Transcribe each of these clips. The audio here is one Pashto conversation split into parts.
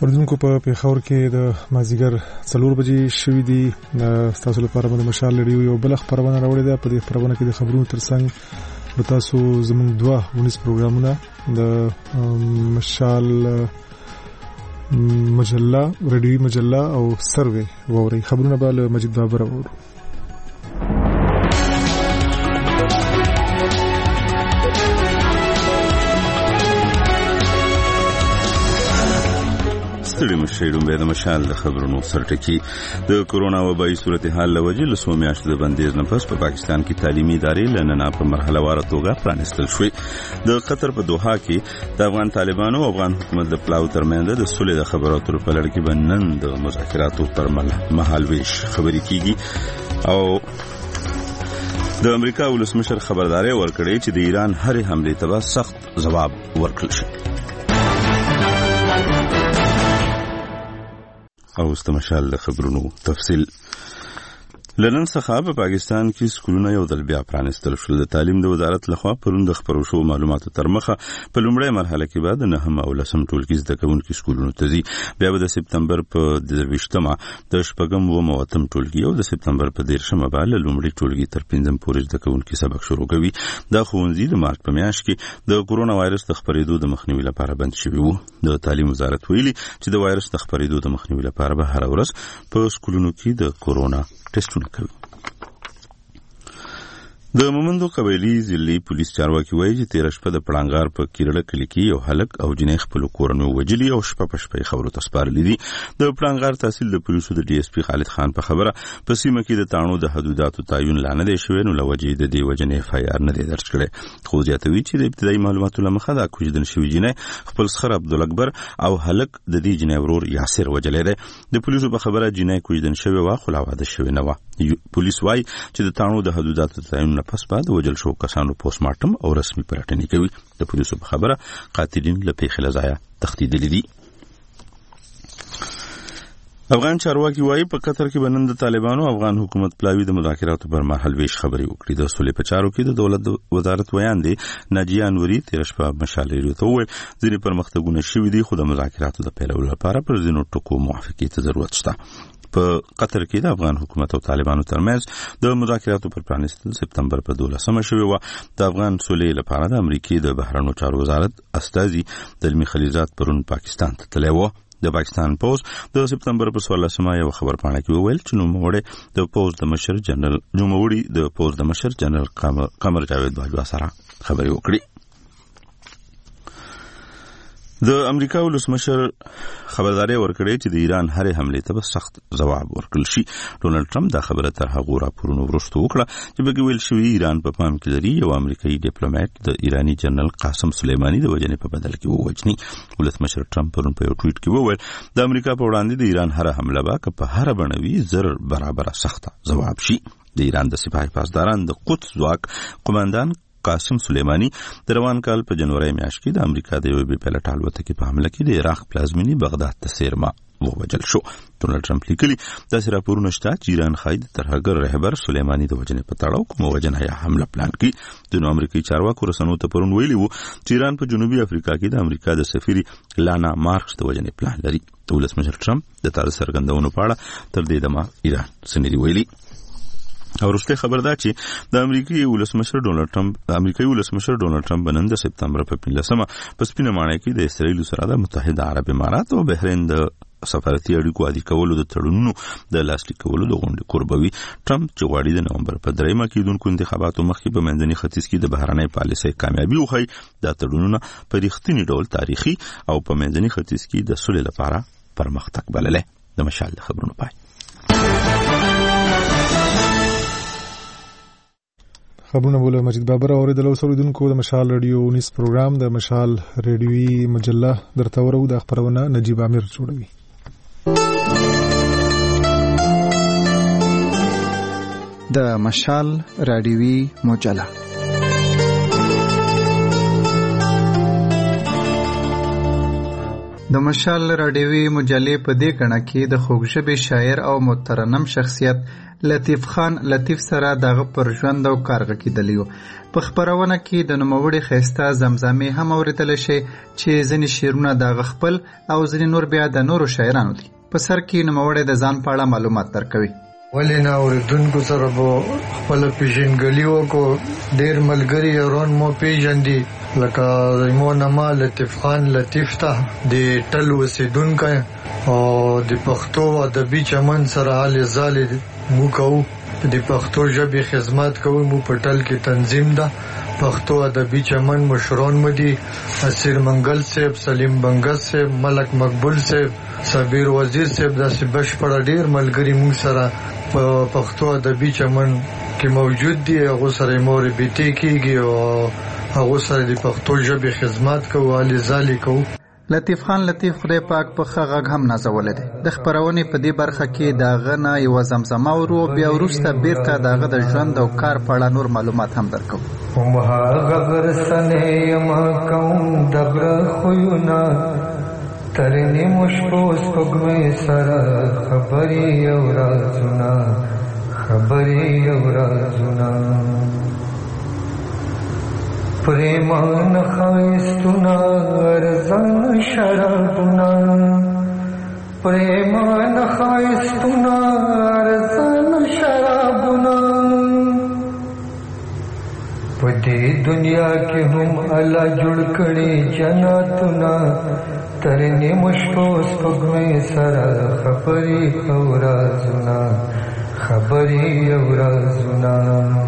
اوردونکو په پیښور کې د مازیګر 4 بجې شوې دي. تاسو لپاره د مشال رادیو یو بل خبرونه راوړې ده. په دې خبرونه کې د خبرونو ترڅنګ به تاسو زموږ دوه ونیس پروګرامونه د مشال مجله رادیوي مجله او سروې ووري. خبرونه به له مجید بابر وورو. ستړي مشرون به د مشال د خبرونو سرټکی د کورونا وبای صورتحال لوجه له سو میاشتو د بندیز نه پس په پاکستان کې تعلیمي ادارې لننه په مرحله وار توګه پرانستل شوې. د قطر په دوحه کې د افغان طالبانو او افغان حکومت د پلاو ترمنځ د صلح د خبراتو په لړ کې بنن د مذاکراتو پر مهال ویش خبرې کیږي او د امریکا ولسمشر خبرداري ورکړې چې د ایران هرې حمله ته سخت ځواب ورکړل شي. او استمشال د خبرونو تفصیل. لنن څخه په پاکستان کې سکولونه یو ځل بیا پرانستل شول. د تعلیم د وزارت لخوا پرون د خبرو شو معلوماتو تر مخه په لومړی مرحله کې بعد نه هم او لسم ټولګي زده کوونکي سکولونو ته ځي. بیا به د سپتمبر په 28مه د شپږم و موتم ټولګي او د سپتمبر په 13مه باندې لومړی ټولګي تر 5م پورې زده کوونکي سبق شروع کوي. دا ښوونځي د مارچ په میاشت کې د کورونا وایرس د خپرېدو د مخنیوي لپاره بند شوي وو. د تعلیم وزارت ویلي چې د وایرس د خپرېدو د مخنیوي لپاره به هر ورځ په سکولونو کې د کورونا ټیسټونه کوي. د مومندو قبایلی ضلعي پولیس چارواکي وایي چې 13 شپه د پړانګار په کیرړه کلی کې یو هلک او جنې خپل کورنو وجلي او شپه په شپه خبرو تسپارلې دي. د پړانګار تحصیل د پولیسو د ډي اس پی خالد خان په خبره په سیمه کې د تانو د حدوداتو تعین لانه دي شوی نو لوجې د دې وجنې اف آی آر نه دی درج کړي. خو ځاتوي چې د ابتدایي معلوماتو لمخه دا کوجدن شوی جنې خپل سخر عبدالاکبر او هلک د دې جنې ورور یاسر وجلې ده. د پولیسو په خبره جنې کوجدن شوی وا خو لا واده شوی نه و. پولیس وایي چې د تانو د حدوداتو تعین پس بعد وجل شو کسانو پوسټ مارټم او رسمي پلټنې کوي. د پولیسو په خبره قاتلین له پیښې لزایا تښتیدلي دي. افغان چارواکي وایي په قطر کې بنن د طالبانو افغان حکومت پلاوی د مذاکراتو پر مهال ویش خبري وکړي. د صلح په چارو کې د دولت وزارت ویان دي ناجیه انوري 13 شپه مشالې ته وویل ځینې پرمختګونه شوي دي خو د مذاکراتو د پیلولو لپاره پر ځینو ټکو موافقې ته ضرورت شته. په قطر کې د افغان حکومت او طالبانو ترمنځ د مذاکراتو پر پرانستل سپتمبر په 12مه شوی و. د افغان صلح لپاره د امریکای د بهرنیو چارو وزارت استازي دلمی خلیزات پرون پاکستان ته تللی و. د پاکستان پوز د سپتمبر په 14مه یو خبرپاڼه کې وویل چې نوموړی د پوز د مشر جنرال قمر جاوید باجوا سره خبرې وکړي. د امریکا ولسمشر خبرداري ورکړې چې د ایران هرې حمله ته سخت ځواب ورکړل شي. ډونالد ټرمپ دا خبره تر هغه راپورونو وروسته وکړه چې بګ ویل شوی ایران په پام کې لري یو امریکایي ډیپلوماټ د ایرانی جنرال قاسم سلیمانی د وجنې په بدل کې ووجني. ولسمشر ټرمپ پرون په یو ټویټ کې وویل د امریکا په وړاندې د ایران هر حمله به په هر بڼوي زر برابر سخت ځواب شي. د ایران د سپاه پاسداران د قدس ځواک قوماندان قاسم سلیمانی د روان کال په جنوري میاشت کې د امریکا د یو بي پایلټ الوتکې په حمله کې د عراق پلازمینی بغداد ته سیرما ووجل شو. ډونالد ټرمپ لیکلي داسې راپورونه شته چې ایران خاید ترهګر رهبر سلیمانی د وجنې په تړاو کوم وجنه یا حمله پلان کړي. د امریکایي چارواکو رسنیو ته پرون ویلي وو چې ایران په جنوبي افریقا کې د امریکا د سفیر لانا مارکس د وجنې پلان لري. ولسمشر ټرمپ د تاسو څرګندونو په اړه تر دې دمه ایران سندري ویلي. او وروسته خبر ده چې د امریکایي ولسمشر ډونالد ټرمپ بنن د سپتمبر په 15مه په سپینه ماڼۍ کې د اسرائیل سره د متحده عرب امارات او بحرین د سفارتي اړیکو عادي کولو د تړونونو د لاسلیک کولو د غونډې قربوي. ټرمپ چې غواړي د نومبر په 3مه کې دونکو انتخاباتو مخکې په منځني ختیځ کې د بهرنۍ پالیسۍ کامیابی وښیي. دا تړونونه په رښتینی ډول تاریخي او په منځني ختیځ کې د صلح لپاره پرمختګ بللی. د مشال خبرونو پای. خبرونه بوله مجید بابر اوریدل او سوریدونکو د مشال رادیو نیس پروګرام د مشال رادیوي مجله درته ورو د خبرونه نجیب امیر جوړوي. د مشال رادیوي مجله د مشال رادیوي مجلې په دې کڼه کې د خوږژبې شاعر او مترنم شخصیت لطیف خان لطیف سره دغه پر ژوند او کارغه کېدلی و. په خپرونه کې د نوموړي ښایسته زمزمې هم اورېدلی شي چې ځینې شعرونه د خپل او ځینې نور بیا د نورو شاعرانو دي. په سر کې نوموړی د ځان په اړه معلومات درکوي. ولې نه اورېدونکو سره به خپله پیژندګلي وکړو. ډېر ملګري یاران مو پیژندي، لکه زمو نما لطیف خان لطیف ته د ټل اوسېدونکی او د پښتو ادبي چمن سره هلې ځالې مو کوو. د پښتو ژبې خدمت کوو. مو په ټل کې تنظیم ده. پښتو ادبي چمن مشران مو دي اسیر منګل صاحب، سلیم بنګس صاحب، ملک مقبول صاحب، صابر وزیر صاحب. داسې بشپړه ډېر ملګري موږ سره په پښتو ادبي چمن کې موجود دي. هغو سره مو رابطې کېږي او هغو سره د پښتو ژبې خدمت کوو، هلې ځالې کوو. لطیف خان لطیف خدای پاک په ښه غږ هم نازولی دی. د خپرونې په دې برخه کې د هغه نه یوه زمزمه ورو، بیا وروسته بیرته د هغه د ژوند او کار په اړه نور معلومات هم درکوو. هماغه غرڅنې یم کوم د غره خویونه، تر نیمو شپو سپوږمۍ سره خبرې او رازونه، خبرې او رازونه. پریمان ښایستونه ارزان شرابونه، پریمان ښایستونه ارزان شرابونه. په دې دنیا کې هم الله جوړ کړي جنتونه، تر نیمو شپو سپوږمۍ سره خبرې او رازونه، خبرې او رازونه.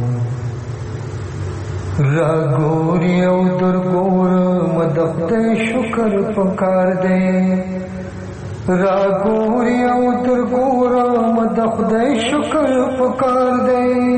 را ګوري او در ګورم د خدای شکر پکار دی، را ګوري او در ګورم د خدای شکر پکار دی.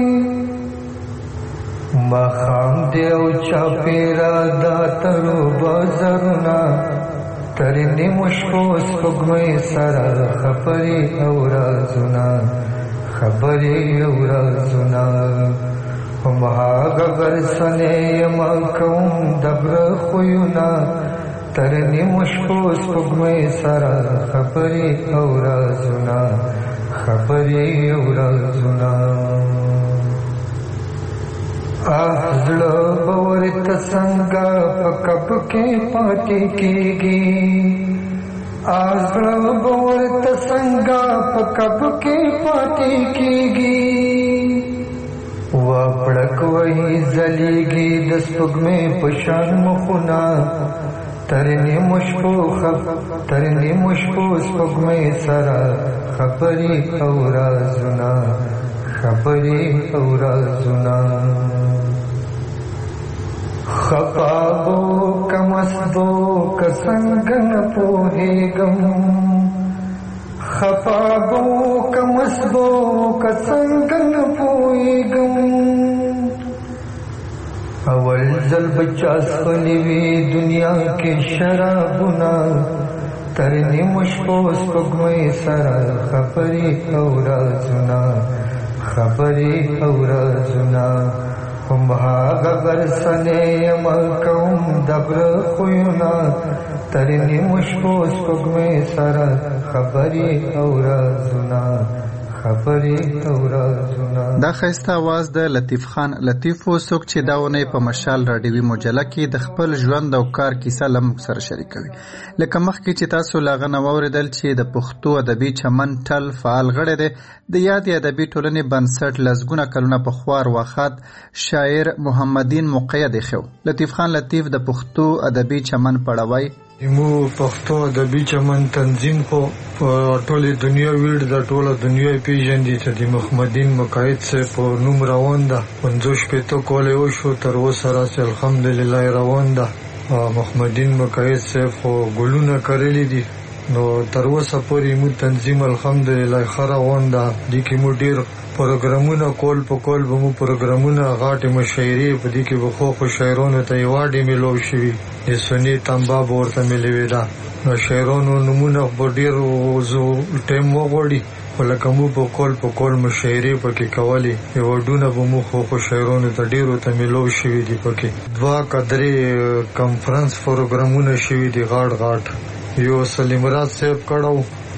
ماښام دی او چاپېره دا ترو بازارونه، تر نیمو شپو سپوږمۍ سره خبرې او رازونه، خبرې او رازونه. هماغه غرڅنې یم کوم د غره خویونه، تر نیمو شپو سپوږمۍ سره خبرې او رازونه، خبرې او رازونه. زړه به ورته څنګه په کب کې پاتې کېږي، زړه به ورته څنګه په کب کې پاتې کېږي. وا پړک وهي ځلېږي د سپوږمۍ په شان مخونه، تر نیمو شپو سپوږمۍ سره خبرې او رازونه، خبرې او رازونه. خفا بو کمسدو که څنګه نه پوهېږم، خفا بو کمسدو که څنګه نه پوهېږم. اول ځل بچا څښلي وي دنیا کې شرابونه، تر نیمو شپو سپوږمۍ سره خبرې او رازونه، خبرې او رازونه. هماغه غرڅنې یم کوم د غره خویونه، تر نیمو شپو سپوږمۍ سره خبرې او رازونه، خبرې او رازونه. دا ښایسته اواز د لطیف خان لطیف و، څوک چې دا اونۍ په مشال راډیوي مجله کې د خپل ژوند او کار کیسه له موږ سره شریکوي. لکه مخکې چې تاسو له هغه نه واورېدل چې د پښتو ادبي چمن ټل فعال غړی دی. د یادې ادبي ټولنې بنسټ لسګونه کلونه پخوا ارواښاد شاعر محمدین مقید ایښی. لطیف خان لطیف د پښتو ادبي چمن پړاوی مو پښتو ادبي چمن تنظیم خو په ټوله دنیا ویډ د ټوله دنیا پیژندي چې د محمدین مقید صاحب په نوم روان ده. 55 کال وشو، تر اوسه راسې الحمدلله روان ده. محمدین مقید صاحب خو ګلونه کرلی دي، نو تر اوسه پورې مو تنظیم الحمدلله ښه روان ده. دې کې مو ډېر پروګرامونه کول په کول به مو پروګرامونه غاټې مشاعرې په دې کې به خو شاعرانو ته ایوارډ میلاو شوي، د سني تنبا به ورته میلوي ده. نو شاعرانو نومونه به ډېر ټایم وغواړي، خو لکه مو په کول مشاعرې پکې کولې، ایوارډونه به مو خو شاعرانو ته ډېرو ته میلاو شوي دي. پکې 2 که 3 کنفرانس پروګرامونه شوي دي غاټ. یو سلیم راز صاحب کړو،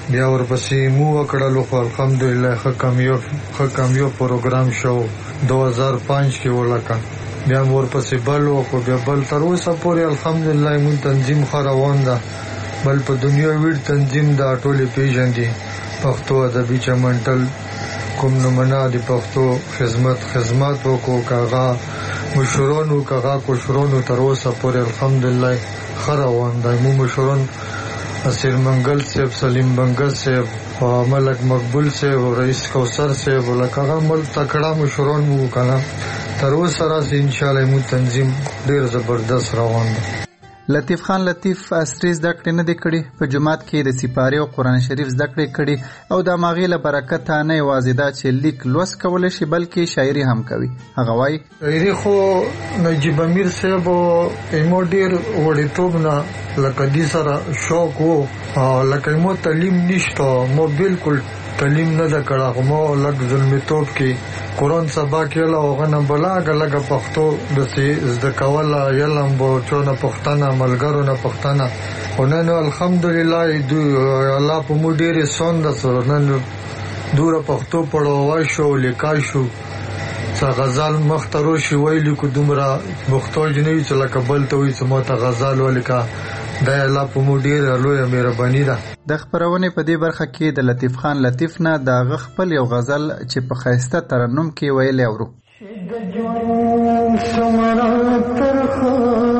بیا ورپسې مو وکړلو خو الحمدلله ښه کامیاب پروګرام شو 2005 کې ولکه بیا ورپسې بل وکړو بیا بل تر اوسه پورې الحمدلله مون تنظیم ښه روان ده بل په دنیا ویډ تنظیم دا ټولې پیژندي پښتو ادبي چمنټل کوم نمونه د پښتو خدمت وکړو کاغه مشرونو کاغه کوشرونو تر اوسه پورې الحمدلله ښه روان ده مو مشرون اسیر منگل صاحب سلیم بنگل صاحب ملک مقبول صاحب رئیس کوثر صاحب لکه مل تکړه مشرون مو کنه تر اوسه راځي ان شاء الله مو تنظیم ډیر زبردست روان ده لطیف خان لطیف عصري زده کړې نه دی کړې په جومات کې د سپارې او قرآن شریف زده کړې کړي او د هماغې له برکته نه یوازې دا چې لیک لوست کولی شي بلکې شاعري هم کوي هغه وایي شاعري خو نجیب امیر صاحب ایمو ډېر وړیتوب نه لکه دې سره شوق و لکه ایمو تعلیم نشته مو بالکل تعلیم نه ده کړه خو مو لږ ظلمیتوب کې قرآن سبا کېله هغه نه به لږه پښتو داسې زده کوله یلم به چونه پښتنه ملګرو نه پښتنه خو نن الحمدلله الله په مو ډېر احسان ده نن دوره پښتو پړوه شو لیکا شو څه غزل مخته روشي ویلي کو دومره محتاج نه وي چې لکه بل ته وایي چې ما ته غزل ولیکه دا الله په مو ډېره لویه مهرباني ده د خپرونې په دې برخه کې د لطیف خان لطیف نه د هغه خپل یو غزل چې په ښایسته ترنم کې ویلی اورو د ژوند څومره ترخه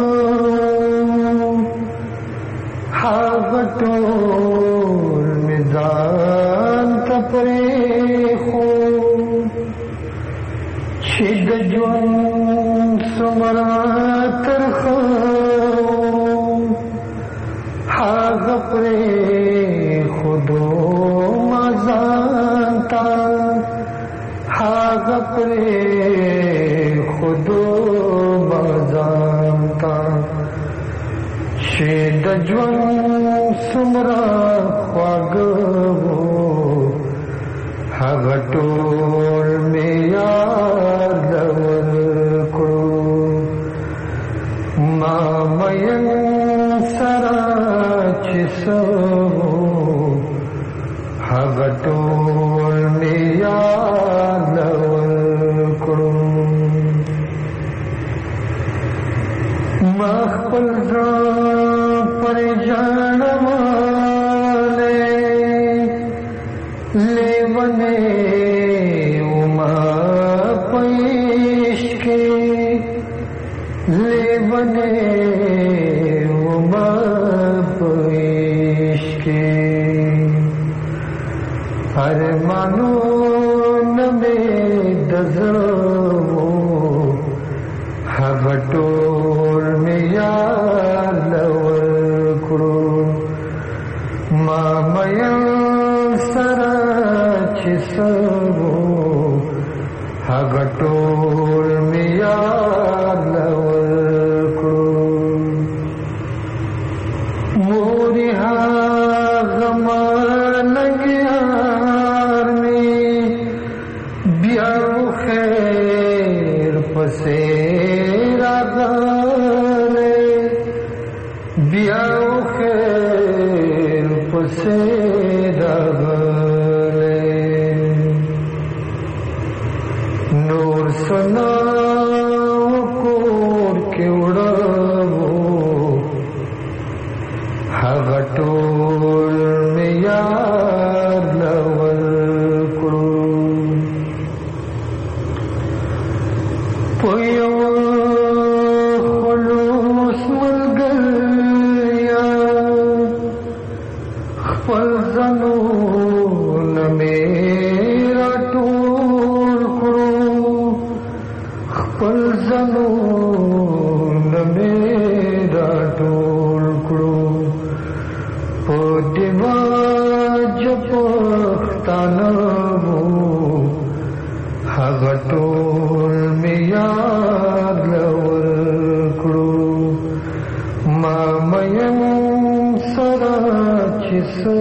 هغه ټول مې ځان ته پرېښود چې د ژوند څومره ترخه هغه پرېښودو ما ځان ته هغه پرېښودو ما ځان ته چې د ژوند څومره خواږه وو هغه ټول مې یاد ورکړو ما مین سره چې څه هغه ټول مې یاد ورکړو ما خپل ځان پرې ژړولی لیونی وما په عشق کې لیونی وما په عشق کې ارمانونه مې د زړه هغه ټول مې یاد ورکړو ما مین سره چې څه هغه ټول مې یاد ورکړو مورې هغه ملګیار مې بیا خیر پسې راغلی بیا خیر پسې راغلی نور سنا کور کې وړو هغه ټول مې یاد ورکړو په یو خلوص ملګریا خپل ځانونه مې راټول کړو خپل ځانونه مې راټول کړو په دیواج پښتانه هغه ټول مې یاد ورکړو ما مین سره چې څه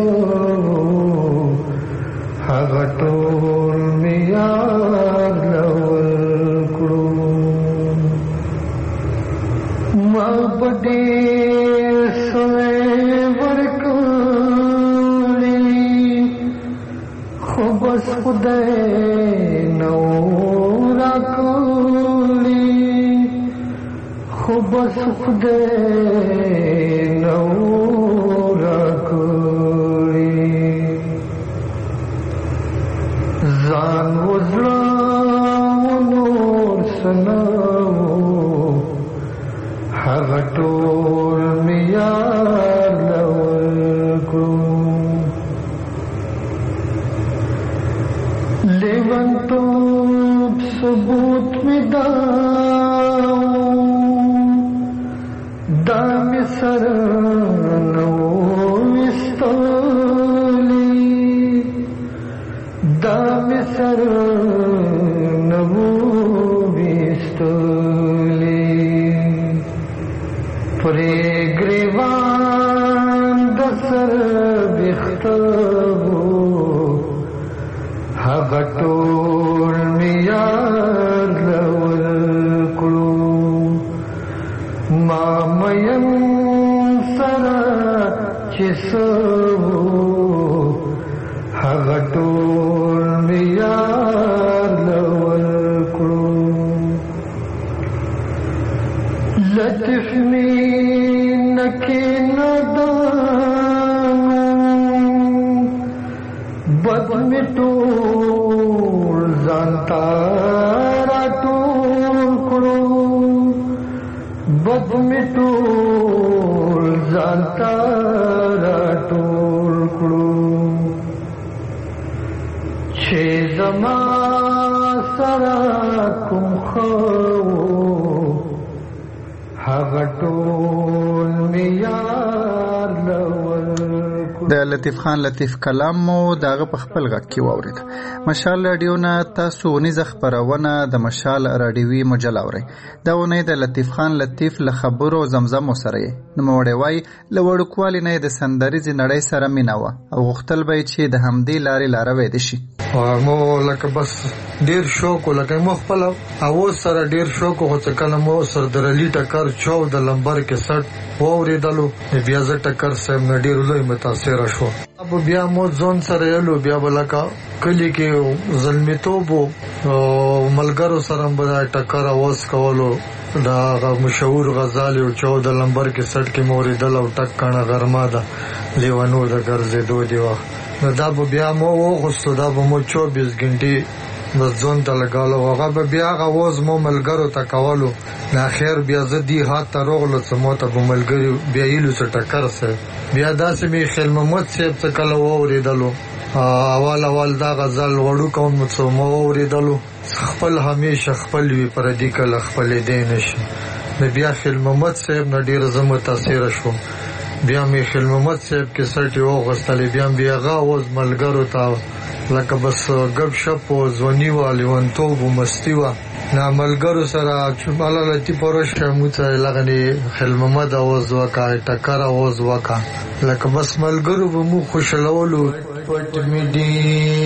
هغه ټول مې یاد ورکړو ما په ډېر سوی ورکړي بس خدای نو راکړي خو بس خدای نو راکړي ځان وزړه نور سنو هغه ټول مې یار ورکړو لیونتوب ثبوت مې دا مې سر نو وستلی دا مې سر نو وستلی پرې ګریوان د سر بختو هغه ټول مې یار ورکړو ما مین سره چې څه هغه ټول مې یار ورکړو لطف مې نکې ندان بد مې ټول ځانتا راټول کړو بد مې ټول ځانتا راټول کړو چې زما سره کوم خو هغه ټول مې یار د لطیف خان لطیف کلام مو دغه په خپل غږ کې واورید. مشال رادیو نه تاسو ونیزه خبرونه د مشال رادیوي مجله اورئ. دا ونې د لطیف خان لطیف له خبرو زمزم سره یې نوموړی وایي له وړوکوالي نه د سندریزې نړۍ سره مینه وه او غوښتل به یې چې د همدې لارې لاروی دې شي. مو لکه بس ډیر شوق لکه مو خپل اواز سره ډیر شوق خو چې کله مو سر درلی ټکر 14 لمبر کې سټ ووریدلو بیا ز ټکر سم ډیر لوی متاثر شو. اب بیا مو ځون سره یلو بیا بلکا کلی کې ظلمتوب او ملګرو سره به ټکر اواز کولو دا مشهور غزال او 14 لمبر کې سټ کې موریدل او ټک کنه غرما ده لیوانو د ګرځېدو دی وخت دا به بیا مو وغوښتو دا به مو 24 غنټې د ځون ته لګالو هغه به بیا غوز مو ملګرو ته کولو نه خیر بیا زدي هات ته روغلو څه مو ته ملګری بیا یلو څه ټکر سره بیا داسې می خیل محمد صاحب څه کله وریدلو اول دا غزل وړو کوم څه مو وریدلو خپل همیشه خپل وی پر دې کله خپل دې نشي بیا خیل محمد صاحب نه ډیر زمو تاثیر شو بیا می خیل محمد صاحب کې سټي وغستلې بیا غاوز ملګرو ته لکه بس غب شپ او ځونی والی ونتوب مستی وا نا ملګرو سره چباله لتی پروشه موته لغنی خیل محمد اواز وکا ټکر اواز وکا لکه بس ملګرو به مو خوشلولو پټ می دی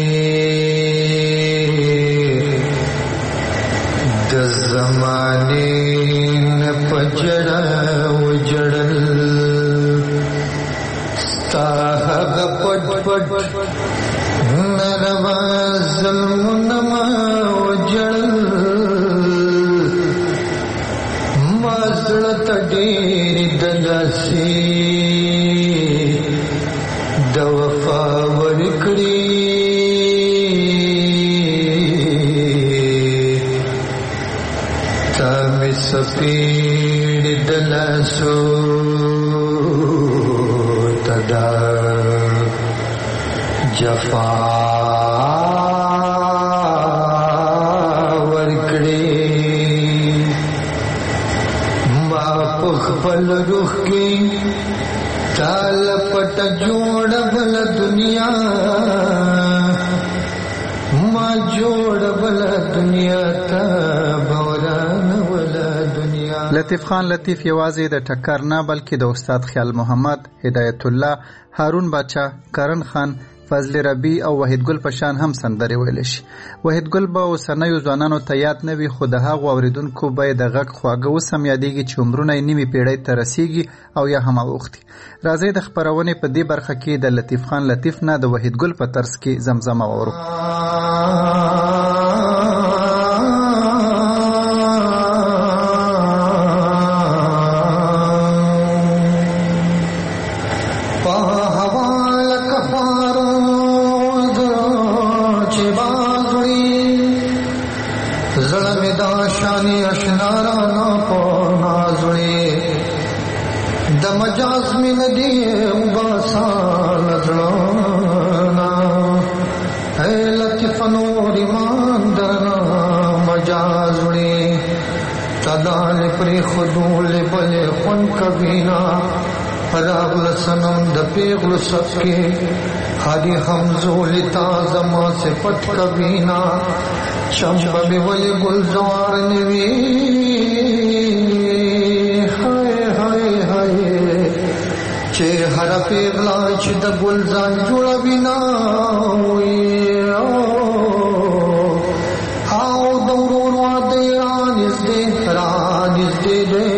د زمانه نه پجړه وجړل هغه پټ پټ نروا ظلمونه ما وجړل ما زړه ته ډېر دلاسي د وفا ورکړي تا مې سپېړ دلاسو تدا جفا ورکړي ما په خپل روح کې تال پټ جوړ بل دنیا ما جوړ بل دنیا ته بوران ولا دنیا. لطیف خان لطیف یوازې د ټکر نه بلکې د استاد خیال محمد، هدایت الله، هارون باچا، کرن خان، فضل ربی او وحید ګل په شان هم سندرې ویلی شي. وحید ګل به اوسنیو ځوانانو ته یاد نه وي، خو د هغو اوریدونکو به یې د غږ خواږه اوس هم یادېږي چې عمرونه یې نیمې پیړۍ ته رسیږي او یا هم اوښتي. راځئ د خپرونې په دې برخه کې د لطیف خان لطیف نه د وحید ګل په طرز کې زمزمه واورو. مجاز من دی وباسان زړانا اے لطف نور ایمان درنا مجاز وړي تدال پر خدول بل خون کبینا راغل سنم د پیغل سکه خادي حمزول تا زما صفت کبینا شمب به ول گلزار نوی چې هر پیغلا چې د ګلزار جوړوي نا وي او دورور واده رانز دې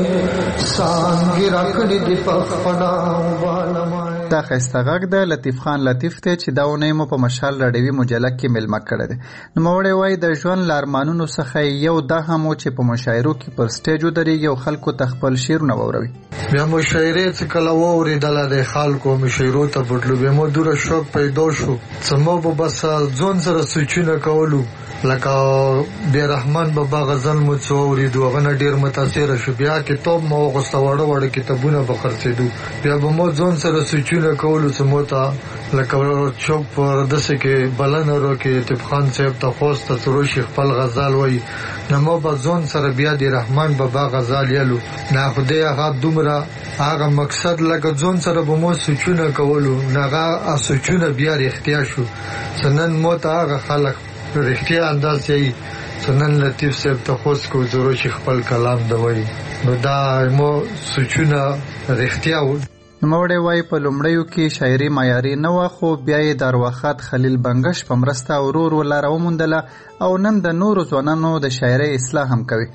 سانګي راکړي د پخپنا والمای. دا ښایسته غږ د لطیف خان لطیف دی چې دا اونۍ مو په مشال راډیوي مجله کې میلمه کړی دی. نوموړی وایي د ژوند له ارمانونو څخه یو دا هم و چې په مشاعرو کې پر سټیج ودرېږي او خلکو ته خپل شعرونه واوروي. بیا مشاعرې چې کله واورېدله د خلکو مشاعرو ته بوتلو، بیا مو دوره شوق پیدا شو چې مو به بس ځان سره سوچونه کولو، لکه بیا رحمان بابا غزل مو څو اورېدو، هغه نه ډېر متاثره شو. بیا کتاب مو واغوسته، واړه واړه کتابونه به خرڅېدو. بیا به مو ځان سره سوچونه کولو چې مو ته لکه چوک پر داسې کې بلنه راکړي لطیف خان صاحب ته خواسته چې روشي خپل غزل وایي، نو مو به ځان سره بیا د رحمان بابا غزل یلو. نه خدای هغه دومره هغه مقصد لکه ځان سره به مو سوچونه کولو، نه هغه سوچونه بیا رښتیا شو. نن مو ته هغه خلک رښتیا انداز یې نن لطیف صاحب ته خوست کو زورو چې خپل کلام دوی، نو دا مو سوچونه رښتیا و. نوموړی وایي په لومړیو کې شاعري معیاري نه وه، خو بیا یې د ارواښاد خلیل بنګش په مرسته ورو ورو لاره وموندله او نن د نورو ځوانانو د شاعرۍ اصلاح هم کوي.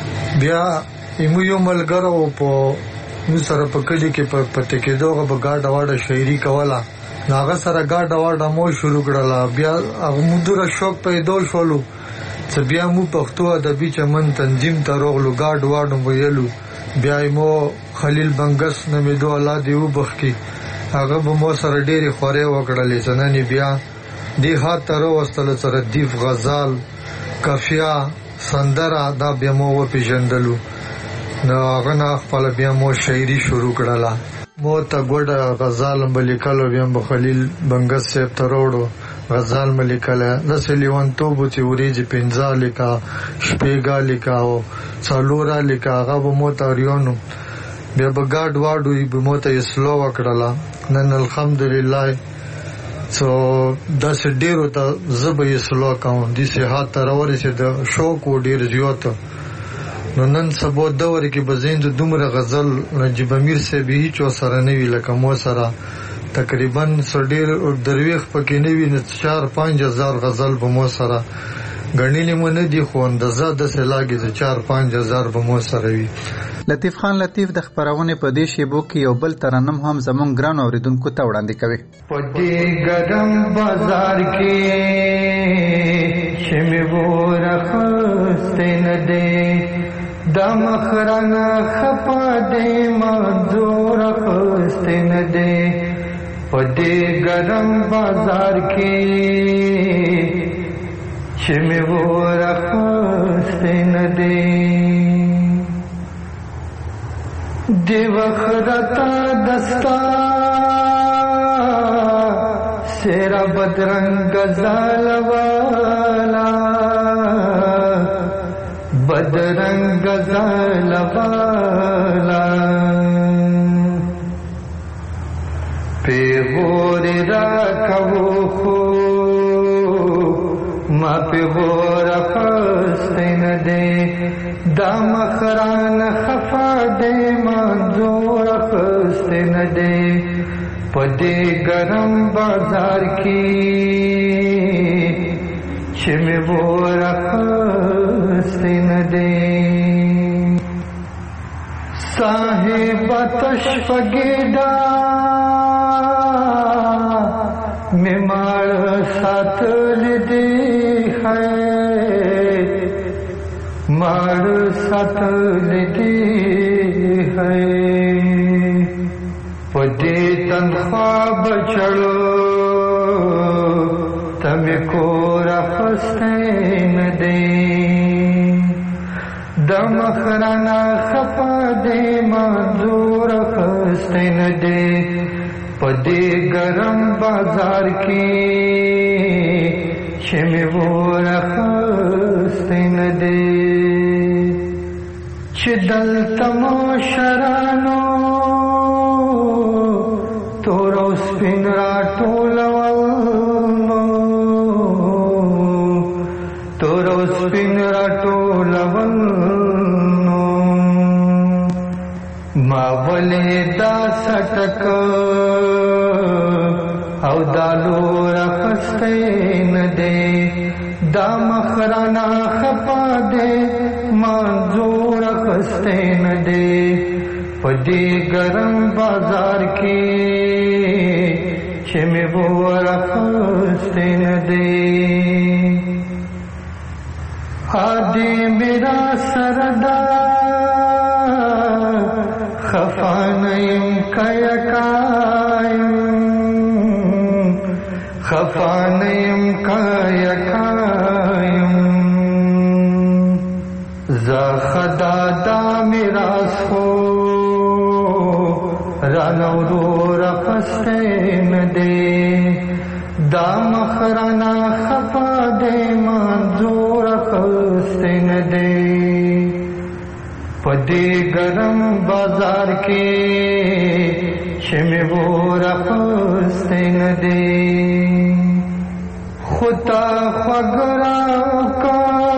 بیا ایمو یو ملګرو په موږ سره په کلي کې په ټکېدو هغه به ګاډه واډه شاعري کوله، نو هغه سره ګاډه واډه مو شروع کړله. بیا هغه مو دوره شوق پیدا شولو چې بیا مو پښتو ادبي چمن تنظیم ته راغلو، ګاډ واډ ویلو. بیا مو خلیل بنګس نومېدو، الله دې وبخښي، هغه به مو سره ډېرې خورې وکړلې چې نن بیا دې حد ته راوستله چې ردیف، غزل، قافیه، سندره دا بیا مو وپېژندلو. نو هغه نه خپله بیا مو شاعري شروع کړله. مو ته ګوډه غزل به لیکلو، بیا به خلیل بنګس صاحب ته راوړو، غزل مې لیکله. داسې لیونتوب و چې وریځې پنځه لیکه، شپېږه لیکه او څلوره لیکه، هغه به مو ته اریانو. بیا به ګاډ واډ وي، به مو ته اصلاح وکړله. نن الحمدلله څو داسې ډېرو ته زه به اصلاح کوم، دې صحت ته راورسېده، شوق و ډېر زیات. نو نن سبا دور کې به زیند دومره غزل نجیب امیر صاحب هیڅ سره نه وي لکه مو سره، تقریبا ډېر درویخ پکې نه وي، 4-5 هزار غزل به مو سره ګڼلې مو نه دي، خو اندازه داسې لاګي چې 4-5 هزار به مو سره وي. لطیف خان لطیف د خپرونې په دې شیبو کې یو بل ترنم هم زموږ ګران اوریدونکو ته وړاندې کوي. په دې ګرم بازار کې چې مې ورخسته نه دی، دا مخرانه خپا دې منظور خسته نه دی. په دې ګرم بازار کې چې مې ورخسته نه دی، دی وخرتا دستا سیرا بدرنگ زالوالا، بدرنگ زالوالا، پیغور را کهو خو ما پیغور خستین دے، دا مخران خفا دے منظور خستین دے. پدې ګرم بازار کې چې مې ورخصې نه دی صاحب تشفګېدا مې ماړ ساتلې دی ماړ ساتلې دی پدې تنخوا بچړو تمې کور اخستې نه دی د مخرانا خپا دې منظور اخستې نه دی پدې ګرم بازار کې چې مې ور اخستې نه دی چې دلته مشرانو تور او سپین راټولول تور او سپین راټولول ما ولې دا سټک او دا لور اخستې نه دی دا مخرانا خپا دې منظور اخستې نه دی پدې ګرم بازار کې چې مې ور اخستې نه دی آدې میرا سردا خفا نیم کیا کایم خفا نیم کیا کایم زا خدا دا میراث ہو رانو رو رخصتے ندے دا مخرانا خفا دے منظور رخصتے ندے پدے گرم بازار کے شمی وہ رخصتے ندے خطا خگراو کا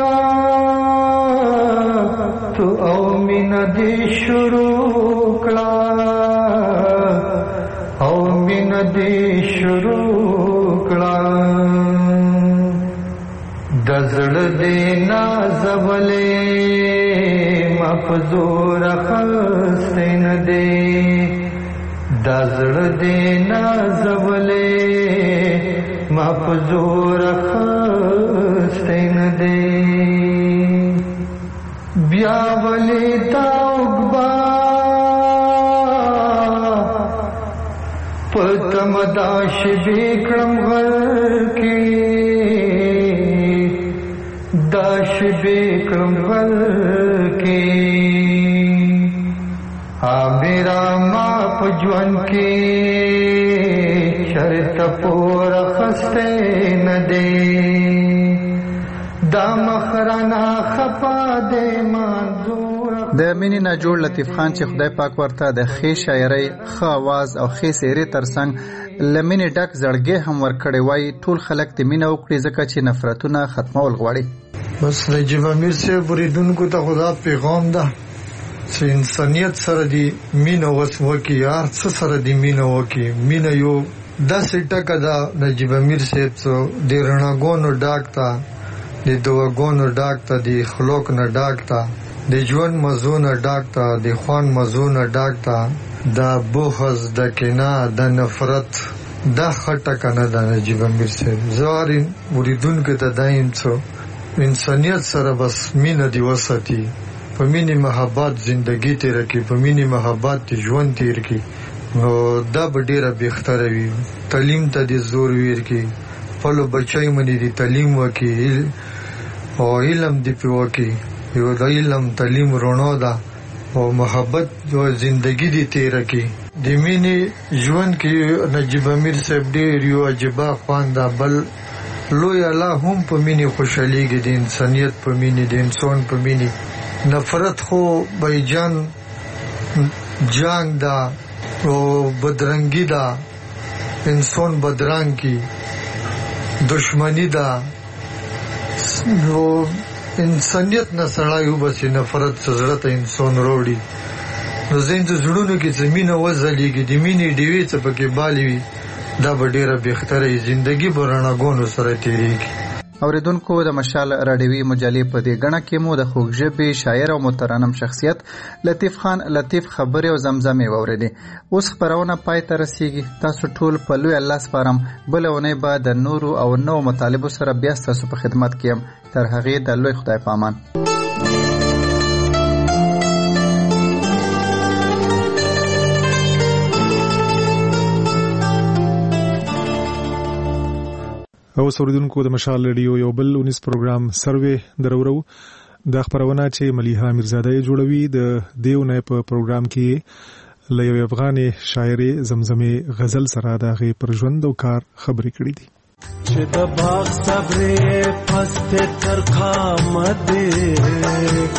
تو او من دی شروع کلا او من دی شروع کلا دزړ دی نازولې مفزور خستې نه دی دزړ دی نازولې مفزور خستې نه دی بیا ولی تاوگبا پتم داش بیکرم غر کی داش بیکرم غر کی میرا ما پجون کی شرط پور خستے ندے دا مخرانا خفا دے منظور د مینې نه جوړ لطیف خان چې خدای پاک ورته د ښې شاعرۍ ښه آواز او ښې څېرې ترڅنګ له مینې ډک زړګی هم ورکړی وای ټول خلک د مینه وکړي ځکه چې نفرتونه ختمول غواړي بس نجیب امیر صاحب اورېدونکو ته خدا پیغام ده چې انسانیت سره دی مینه وکړي هر څه سره دی مینه وکړي مینه یو داسې ټکه ده نجیب امیر صاحب څو د رڼاګانو ډاک ته د دواګانو ډاک ته د خلوق نه ډاک ته د ژوند مزو نه ډاک ته د خوان مزو نه ډاک ته د بغض د کینه د نفرت دا خټکه نه ده نجیب امیر صاحب زه اورېدونکو ته دایم څو انسانیت سره بس مینه دې وساتي په مینې محبت زندګي تېره کړي په مینې محبت دې ژوند تېر کړي نو دا به ډېره بهتره وي تعلیم ته دې زور ورکړي خپلو بچیو باندې دې تعلیم وکړي او علم دې پرې وکړي یو د علم تعلیم رڼا ده او محبت او زندګي دې تېره کړي د مینې ژوند کې نجیب امیر صاحب ډېر یو عجیبه خوند ده بل لوی الله هم په مینې خوشحالیږي د انسانیت په مینې د انسان په مینې نفرت خو بیجان جنگ ده او بدرنګي ده انسان بدرنګ کی دشمنی ده نو انسانیت نه سړی وبسي نفرت زړه ته انسان وروړي نو زین د زړونو کې زمينه وځلېږي د مینې ډیوې څه پکې بالي وي دا به ډیره بهتره زندگی برانګونو سره تیریږي. اوریدونکو د مشال راډیوي مجلې په دې غڼه کې مو د خوږژبې شاعر او مترنم شخصیت لطیف خان لطیف خبرې او زمزمې واوریدې. اوس خبرونه پای ته رسیږي. تاسو ټول په لوی الله سپارم. بل اونۍ به د نورو او نو مطالبو سره بیا تاسو په خدمت کې یم. تر هغې د لوی خدای په امان. او اوریدونکو د مشال ریډیو یو بل 19 پروګرام سروې درورو د خبرونه چې ملیحه میرزاده جوړوي د دیو نه په پروګرام کې لوی افغاني شاعري زمزمې غزل سره د غي پر ژوند او کار خبرې کړې دي. چې د باغ صبرې پست تر خامد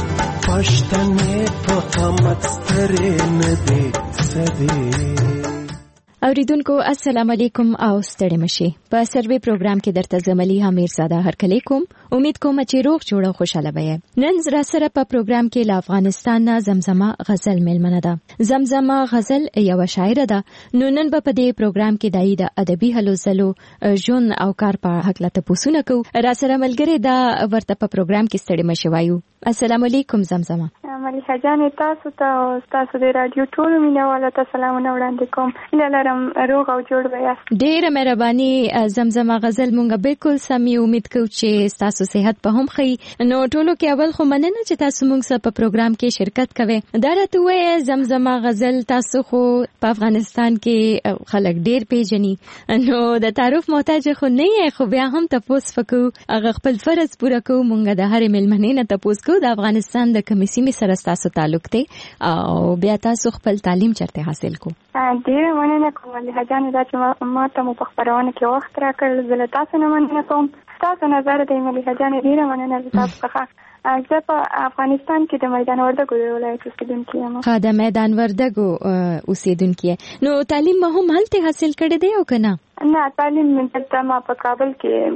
پښتنې په قامت سترې نه دي سدي. اوریدونکو السلام علیکم او ستړي مشي. په سروې پروګرام کې درته زملی میرزاده هرکلی کوم. امید کوم چې روغ جوړ او خوشاله وي. نن را سره په پروګرام کې له افغانستان نه زمزمه غزل ملمنه ده. زمزمه غزل یو شاعره ده. نو نن په دې پروګرام کې دای د ادبي هلو زلو جون او کار په حق لته پوسونه کو. را سره ملګری دا ورته په پروګرام کې ستړي مشي وایو. السلام علیکم زمزمه. ملیحه جان تاسو ته او تاسو د رادیو ټول مینوالو ته سلامونه وړاندې کوم. لرم روغ او جوړ ویاست. ډیره مهرباني زمزمه غزل مونږه بالکل سمي امید کوم چې تاسو صحت په هم خي. نو ټولو کې اول خو مننه چې تاسو مونږ سره په پروګرام کې شرکت کوئ. دا راته وایي زمزمه غزل تاسو خو په افغانستان کې خلک ډیر پیژني نو د تعارف محتاج خو نه یې خو بیا هم تاسو فکو هغه خپل فرض پوره کوو. مونږه د هر ملمنې نه تاسو د افغانستان د کمیسي می سره تاسو تعلق ته او بیا تاسو خپل تعلیم چرته حاصل کو. ډیره مننه کوم ملیحه جان دا چې ما ته په خبرونه کې وخت راکړل. زه تاسو نه مننه کوم. تاسو نظر د ملیحه جان ډیره مننه تاسو څخه. زه په افغانستان کې د میدان وردګو ولایت اوسیدونکې یم. د میدان وردګو اوسیدونکې. نو تعلیم مو هم هلته حاصل کړی دی او کنه؟ نه تعلیم دلته ما په کابل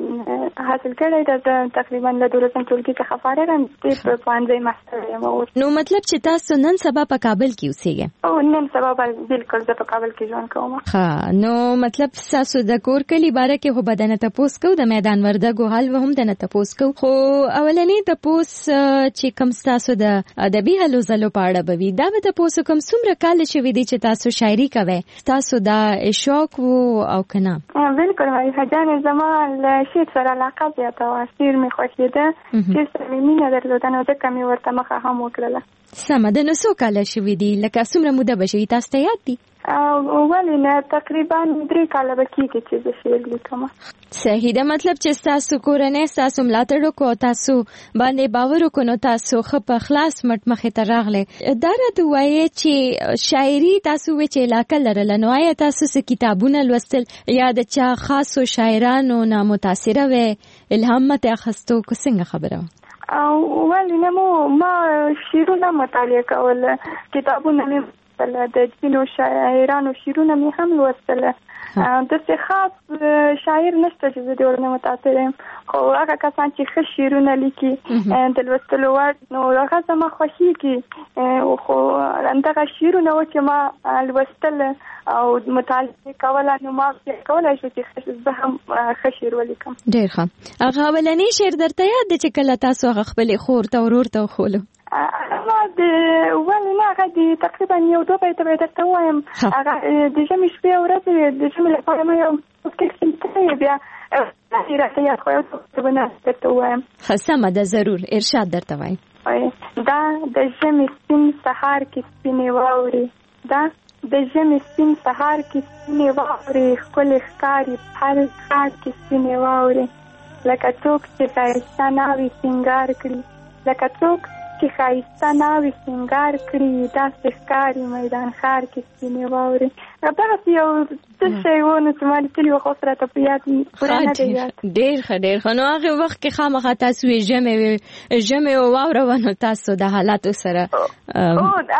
کې حاصل کړی دی. تقریبا له 12 ټولګي څخه فارغ یم. په پوهنځي ماستر یم. نو مطلب چې تاسو نن سبا په کابل کې اوسېږئ؟ او نن سبا بالکل زه په کابل کې ژوند کوم. ها نو مطلب تاسو د کور کلی باره کې خو بدنه تاسو کو د میدان وردګو حال هم د نه تاسو کو. خو اولنې تاسو چې کوم تاسو د ادبي هلو زلو پاړه بوي دا به تاسو کوم څومره کال شوي دي چې تاسو شاعري کوي؟ تاسو دا شوق وو او کنه؟ بالکل ملیحه جان زما له شعر سره علاقه زیاته وه. شعر مې خوښېده. شعر سره مې مینه درلوده نو ځکه مې ورته مخه هم وکړله. سمه ده. نو څو کاله شوي دي؟ لکه څومره موده به شوي تاسو ته یاد دي؟ ولې نه تقریبا 3 کاله به کېږي چې زه شعر لیکم. صحیح ده. مطلب چې تاسو کورنۍ تاسو ملاتړ وکړو تاسو باندې باور وکړو نو تاسو خپ خلاص مټ مخې ته راغله. دا راته وایي چې شاعري تاسو وې چې علاقه لرله نو آیا تاسو څه کتابونه لوستل یا د چا خاصو شاعرانو نه متاثره وې الهام مت اخستو کو څنګه خبره؟ ولې نه ما شعرونه مطالعه کول. کتابونه مې د ځینو شاعرانو شعرونه مې هم لوستل. داسې خاص شاعر نشته چې زه د ورنه متاثره یم. خو هغه کسان چې ښه شعرونه لیکي د لوستلو وړ نو هغه زما خوښېږي. خو همدغه شعرونه و چې ما لوستل او مطالعه کوله نو ما کولی شو چې زه هم ښه شعر ولیکم. ډېر ښه. هغه اولنی شعر درته یاد دی چې کله تاسو هغه خپلې خور ته ورور ته وښولو؟ ولې نه هغه د تقریبا 1-2 بیته به درته ووایم. هغه د ژمي شپې او ورځې د ژمي لپاره مې یو څه بیا راته یاد خو یو څه به نه درته ووایم. ښه سمه ده ضرور ارشاد درته وایم. دا د ژمي سپین سهار کې سپینې واورې. دا د ژمي سپین سهار کې سپینې واورې ښکلې ښکاري هر ښار کې سپینې واورې لکه څوک چې ښایسته ناوې سینګار کړي. لکه څوک چې ښایسته ناوې سینګار کړي داسې ښکاري میدان ښار کې سپینې واورې. دغسې یو څه شی و نو چې ما لیکلي وو خو اوس راته په یاد پوره نه دی یاد. ډېر ښه ډېر ښه. نو هغې وخت کې خامخا تاسو ژمې او واوره وه نو تاسو د حالاتو سره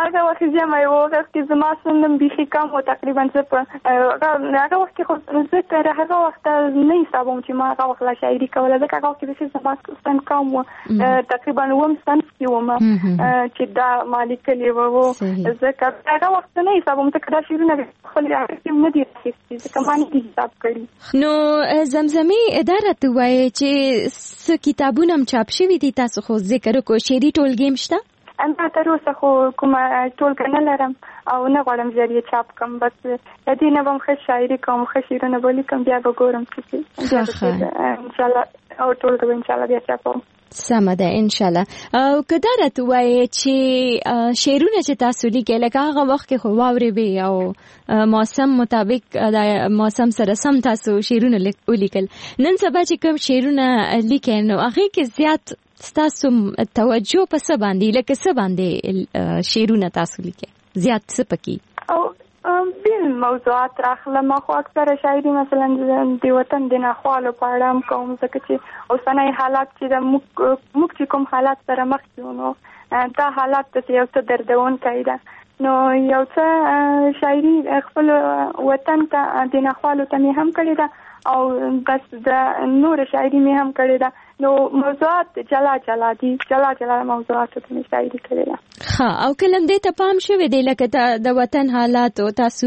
هغه وخت جمع یو وخت کې زما سندم بيخي کم او تقریبا زه په هغه وخت کې خو زه تر هغه وخت نه حسابوم چې ما هغه وخت لا شاعري کوله ځکه هغه وخت کې زما سن کم تقریبا وم سن کې وم چې دا مالک لیوو ځکه هغه وخت نه حسابوم ځکه دا شعرونه خپل هغه نه دي ځکه ما نه حساب کړی. نو زمزمي اداره ته وایي چې څه کتابونه هم چاپ شوي دي، تاسو خو ذکر کو شعري ټولګي هم شته؟ انا تر اوسه خو کومه ټولګه نه لرم او نه غواړم ذریعہ چاپ کوم، بس د دې نه به ښه شاعري کوم، ښه شعرونه به لیکم، بیا به ګورم چې انشاءالله او ټولګه به انشاءالله بیا چاپوم. سمه ده انشاءالله. او که دا راته وایي چې شعرونه چې تاسو لیکئ لکه هغه وخت کې خو واورې وي او موسم مطابق د موسم سره سم تاسو شعرونه ولیکل، نن سبا چې کوم شعرونه لیکئ نو هغې کې زیات ستاسو توجه په څه باندې، لکه څه باندې شعرونه تاسو لیکئ زیات څه پکې؟ او بیل موضوعات راخلم، خو اکثره شاعري مثلا د وطن د ناخوالو په اړه هم کوم، ځکه چې اوسنۍ حالات چې د موږ چې کوم حالات سره مخ یو نو دا حالات ته یو څه دردونکی ده، نو یو څه شاعري خپل وطن ته د ناخوالو ته مې هم کړې ده او بس د نور شاعري مې هم کړې ده، نو موضوعات جلا جلا دي، جلا موضوعات ته مې شاعري کړې ده. ها او کلم دې ته پام شوی دی لکه د وطن حالات او تاسو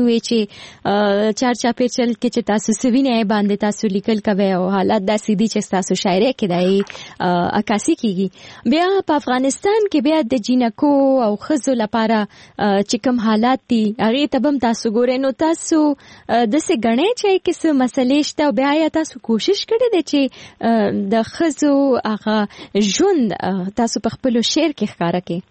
چې چارچا پیچل کې چې تاسو سوینه باندې تاسو لیکل کوي او حالات داسې دي چې تاسو شاعري کې دای عکاسي کیږي. بیا په افغانستان کې بیا د جینکو او خزو لپاره چې کوم حالات دي هغه ته هم تاسو ګورئ، نو تاسو د څه غنې چې کیسه مسلې شته او بیا یا تاسو کوشش کړی دی چې د خزو هغه ژوند تاسو په خپل شعر کې ښکارا کړئ؟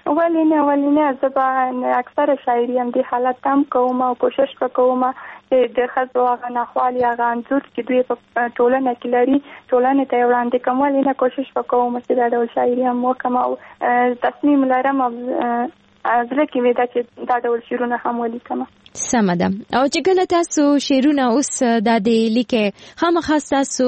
ولینه زبا اکثر شاعري هم دي حالت هم کوم او کوشش وکوم چې د خزو هغه ناخوالي هغه انځور چې دوی په ټولنه کې لري ټولنه ته وړاندې کوم، ولینه کوشش وکوم چې دا ډول شاعري هم وکم او تصمیم لرم او زړه کې مې دا چې دا ډول شعرونه هم ولیکم. سمه ده. او چې کله تاسو شعرونه اوس د دې لیکه خامخا تاسو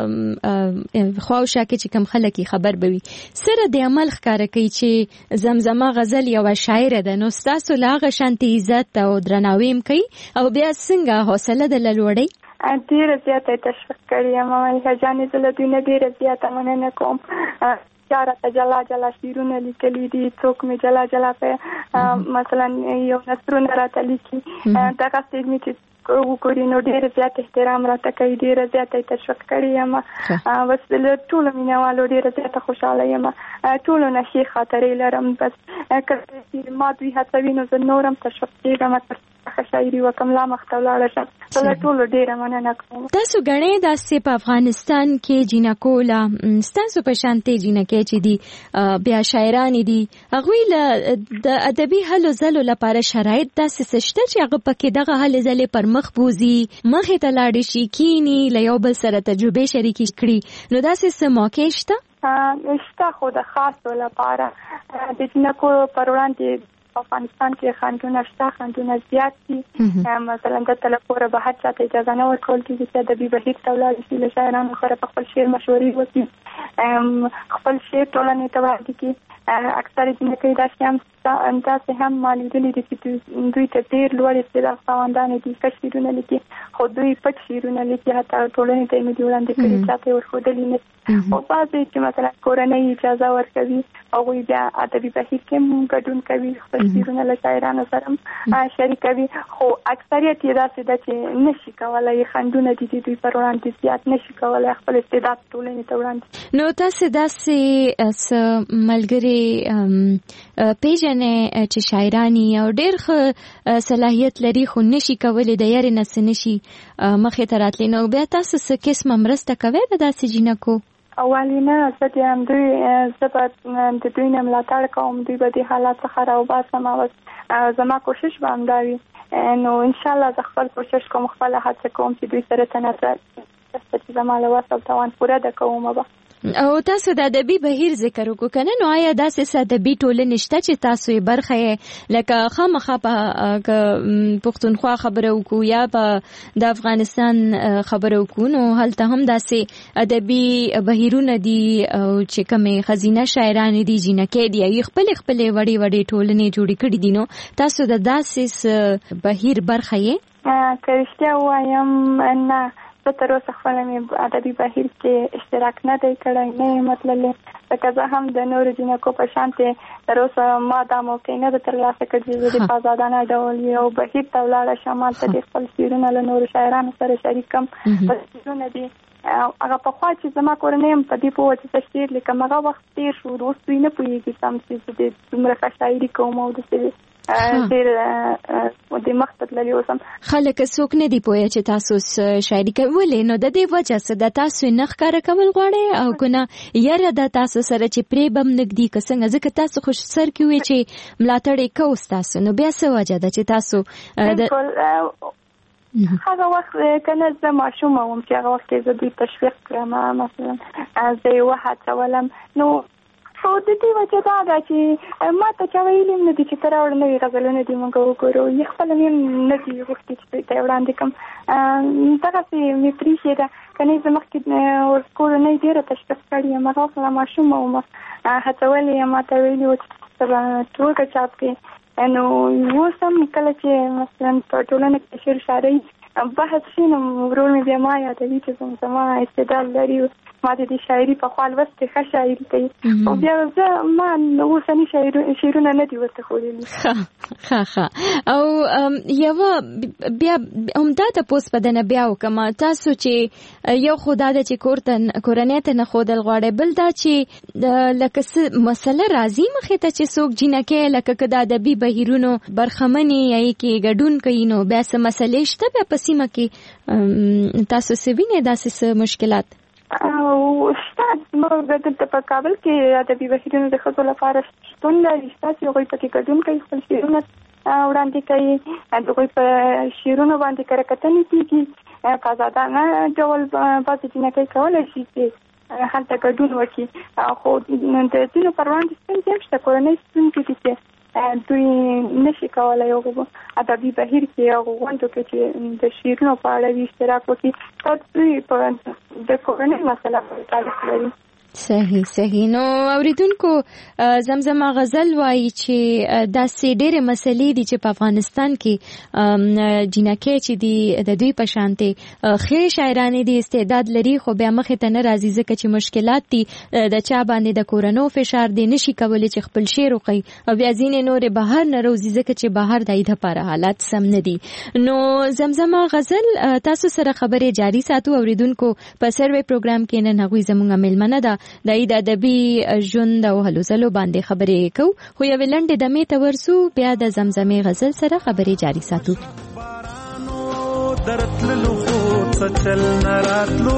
خواوشا کې چې کوم خلک خبر بوي سره د عمل ښکارا کوي چې زمزمه غزل یو شاعر ده، نو تاسو لاغه شانتي عزت او درناوی هم کوي او بیا څنګه حوصله د لوړی ډیره زیاته تشویق کړی ما هجانې زله دوی نه ډیره زیاته مننه کوم. چارته جلا شعرونه لیکلي دي، څوک مې جلا په مثلا یو نثرونه راته لیکي، دغه څه مې چې وګوري نو ډېر زیات احترام راته کوي، ډېر زیات تشویق کړی یم، بس ټول مینوالو ډېر زیات خوشاله یم، ټول نه شي خاطرې لرم، بس کله ما دوی هڅوي نو زه نورم تشویق کېږم شاعري وکم لا مختولاړه شم ټول ډېر مننه کوم. تاسو غنې داسې په افغانستان کې جینکولا تاسو په شانتي جینکې چې دي بیا شاعران دي هغوی له د ادبي هلو ځلو لپاره شرایط داسې شته چې هغه پکې دغه هلې ځلې پر مخ بوزي مخې ته لاړ شي کینی له یو بل سره تجربه شریکي کړي، نو داسې څه موقع شته خو د خاصو لپاره د جینکو پر وړاندې افغانستان کې خاندونه شته، خاندونه زیات دي، مثلا د تلپوره به هر چاته اجازه نه ورکول کېږي چې ادبي بهیر ته ولاړ شي، له شاعرانو سره په خپل شعر مشورې وکړي، خپل شعر ټولنې ته وړاندې کړي. اکثر جینکې داسې هم ما لیدلي دي چې دوی ته ډېر لوړ استعداد خاوندانې دي، ښه شعرونه لیکي، خو دوی پټ شعرونه لیکي، حتی ټولنې ته یې نه دي وړاندې کړي، چاته یې ورښودلي نه. خو بعضې چې مثلا کورنۍ اجازه ورکوي هغوی بیا ادبي بهیر کې هم ګډون کوي، خپل شعرونه له شاعرانو سره هم شریکوي، خو اکثریت یې داسې ده چې نشي کولی، خنډونه دي دوی پر وړاندې زیات نشي کولی خپل استعداد ټولنې ته وړاندې. نو تاسې داسې ملګري پیژنې چې شاعرانی او ډېر ښه صلاحیت لري خو نشي کولی د یاري نه څه نشي مخې ته راتلی، نو بیا تاسو څه قسمه مرسته کوئ د داسې جینکو؟ اولینه زه د همدوی زه به د دوی نه ملاتړ کوم، دوی به د حالات څخه راوباسم او زما کوشش به همدا وي، نو انشاءالله زه خپل کوشش کوم، خپله هڅه کوم چې دوی سره ته نظر چې زما له وس او توان پوره ده کومه به. او تاسو د ادبي بهیر ذکر وکړو کنه، نو آیا داسې ادبي ټولنې شته چې تاسو یې برخه یې، لکه خامخا په پښتونخوا خبره وکړو یا په د افغانستان خبره وکړو، نو هلته هم داسې ادبي بهیرونه دي او چې کومې خزینه شاعران دي، جینکې دي، یې خپل وړې وړې ټولنې جوړې کړې دي، نو تاسو د داسې بهیر برخه یې؟ که رښتیا ووایم نه، زه تر اوسه خپله مې ادبي بهیر کې اشتراک نه دی کړی، نه یم تللی، ځکه زه هم د نورو جینکو په شانتې تر اوسه ما دا موقع نه ده ترلاسه کړې چې زه د په ازادانه ډول یو بهیر ته ولاړه شم، هلته د خپل شعرونه له نورو شاعرانو سره شریک کړم. شعرونه دي هغه پخوا چې زما کورنۍ هم په دې پوهه چې زه شعر لیکم، هغه وخت تېر شو، اوس دوی نه پوهېږي سم چې زه دومره ښه شاعري کوم او داسې ډېر د مخ ته تللي اوسم. خلک څوک نه دي پوهه چې تاسو شاعري کوئ، ولې؟ نو د دې وجه څه ده؟ تاسو یې نه ښکاره کول غواړئ او که نه یره ده تاسو سره چې پرې به هم نږدي که څنګه؟ ځکه تاسو خو سر کې وې چې ملاتړ یې کوو ستاسو، نو بیا څه وجه ده چې تاسو هغه وخت کنه زه ماشومه وم چې هغه وخت کې زه دوی تشویق کړم، مثلا زه یې وهڅولم، نو خو د دې وجه دا ده چې ما ته چا ویلي نه دي چې ته راوړه نوي غزلونه دي موږ وګورو، یې خپله مې نه دي غوښتي چې دوی ته یې وړاندې کړم. دغسې مې پرېښېده، که نه زه مخکې کورنۍ ډېره تشویق کړې یم، هغه وخت لا ماشومه وم، هڅولې یم، ما ته ویلي وو چې سره ټولګه چاپ کړې. نو اوس هم کله چې مثلا په ټولنه کې شعر شاعرۍ بحث شي، نو ورور مې بیا ما یادوي چې زما استعداد لري، ما د دې شاعري په خوا لوست کې ښه شاعري کوي، او بیا زه ما اوسني شعرونه نه دي ورته ښودلي. ښه او یوه بیا همدا تپوس په دنه بیا وکړم، تاسو چې یو خو دا ده چې کورنۍ ته نه ښودل غواړئ، بل دا چې لکه څه مسله راځي مخې ته چې څوک جینکې لکه که د ادبي بهیرونو برخمنې یا یې کې ګډون کوي، نو بیا څه مسلې شته بیا په سیمه کې تاسو څه وینئ داسې څه مشکلات؟ شته، موږ دلته په کابل کې ادبي بهیرونه د ښځو لپاره شتون لري، شته چې هغوی پکې ګډون کوي، خپل شعرونه وړاندې کوي، د هغوی په شعرونو باندې کره کتنې کېږي، په ازادانه ډول بعضې جینکۍ کولی شي چې هلته ګډون وکړي، خو د ځینو پر وړاندې ستونزې هم شته، کورنۍ ستونزې دي چې دوی نشي کولی یو ادبي بهیر کې هغو غونډو کې چې د شعرونو په اړه وي اشتراک وکړي، دا دوی په د کورنۍ مسله پورې تعلق لري. صحیح. نو اوریدونکو زمزمه غزل وایي چې داسې ډېرې مسلې دي چې په افغانستان کې جینکې چې دي د دوی په شانتې ښې شاعرانې دي، استعداد لري، خو بیا مخې ته نه راځي ځکه چې مشکلات دي د چا باندې، د کورنو فشار دی، نشي کولی چې خپل شعر وکړي، او بیا ځینې نورې بهر نه راوځي ځکه چې بهر د عید لپاره حالات سم نه دي. نو زمزمه غزل تاسو سره خبرې جاري ساتو. اوریدونکو په سروې پروګرام کې نن هغوی زموږ میلمنه ده، د عید ادبي ژوند او هلو ځلو باندې خبرې کوو، خو یوې لنډې دمې ته ورسو، بیا د زمزمې غزل سره خبرې جاري ساتو. درتللو خو څه چل نه راتلو،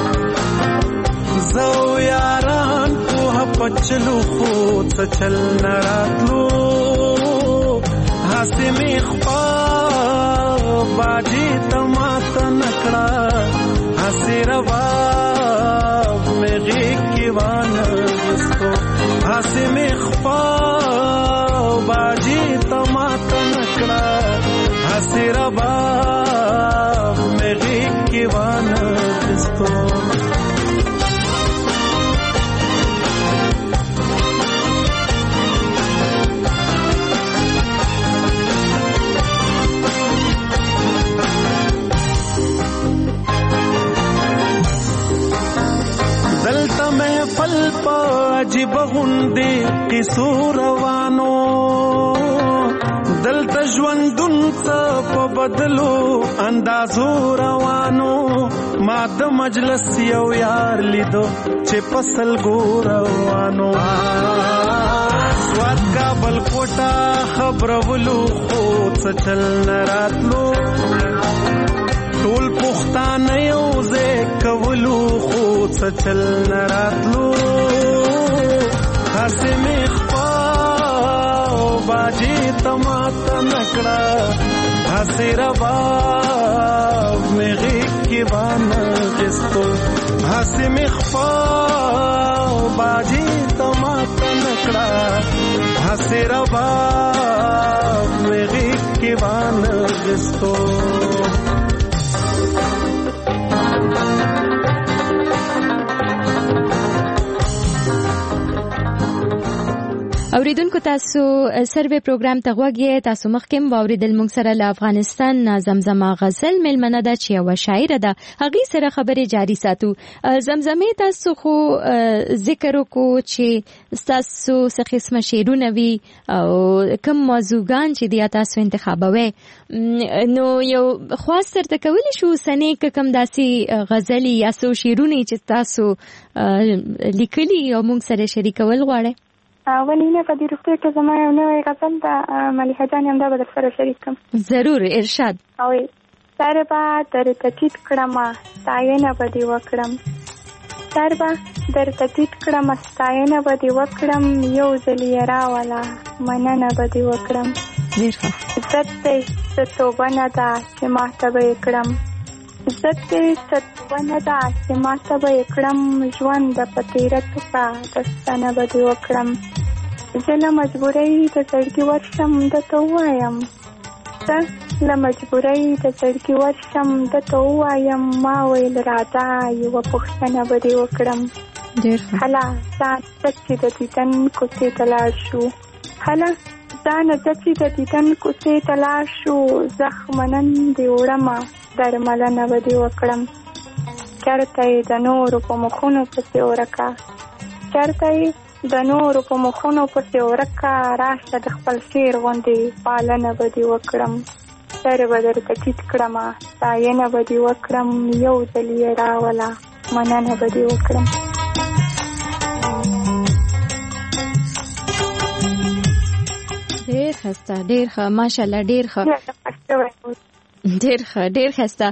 زه او یاران پوهه پچلو خو څه چل نه راتلو، هسې مې خوا باجې ته ماته نه کړه، هسې رباب مې غېږ کې وانخیستو، هسې مې خوا باجې ته ماته نه کړه، هسې رباب مې غېږ کې وانخیستو. دلته محفل په عجیب غوندې قصو روانو، دلته ژوندون څه په بدلو اندازو روانو، ما د مجلس یو یار لیدو چې په سلګو روانو، سواد کابل کوټه خبرولو خو څه چل نه راتلو، ټول پښتانه یو ځای کولو خو څه چل نه راتلو، هسې مې خوا बाजी तमाता नकड़ा हसीर बाब मेघी की वाना जिस्तो हसी मिखफा बाजी तमाता नकड़ा हसीर बाब मेघी की वाना जिस्तो اوریدونکو تاسو سروې پروګرام ته غوږی تاسو مخکې واوریدل موږ سره له افغانستان زمزمه غزل ملمنه ده چې یو شاعر ده هغه سره خبرې جاری ساتو. زمزمه تاسو خو ذکر وکړو چې تاسو څه قسمه شعرونه وی او کوم موضوعګان چې دی تاسو انتخابوي نو یو خاص ترته کولی شو سنې کوم داسي غزل یا سو شعرونه چې تاسو لیکلي او موږ سره شریکول غواړئ؟ ولینه په دې روپې کې زما یو نوې غزل ده ملیحه جان هم دا به در سره شریک کړم. ضرور ارشاد. او سر به درته ټیټ کړم ستاینه به دې وکړم سر به درته ټیټ کړم ستاینه به دې وکړم یو ځل یې راوله مننه به دې وکړم ډېر ښه عزت دې څه توبه نه ده چې ماته به یې کړم عزت دې څه توبه نه ده چې ماته به یې کړم ژوند د په تېره ټوکه دستانه به دې وکړم زه له مجبورۍ د زړګي ورشم درته ووایم زه له مجبورۍ د زړګي ورشم درته ووایم ما ویل راځه یوه پوښتنه به دې وکړم هله ځان ځه چې د دیدن کوڅې ته لاړ شو هله ځان ځه چې د دیدن کوڅې ته لاړ شو زخمنن دې وړمه درملنه به دې وکړم چېرته یې د نورو په مخونو پسې ورکه چېرته یې د نورو په مخونو پسې ورکه راشه د خپل شعر غوندې پالنه به دې وکړم سر به درته ټیټ کړمه ستاینه به دې وکړم یو ځل یې راوله مننه به دې وکړم. ډېر ښه ډېر ښه ماشاءالله ډېر ښه ډېر ښه ډېر ښه.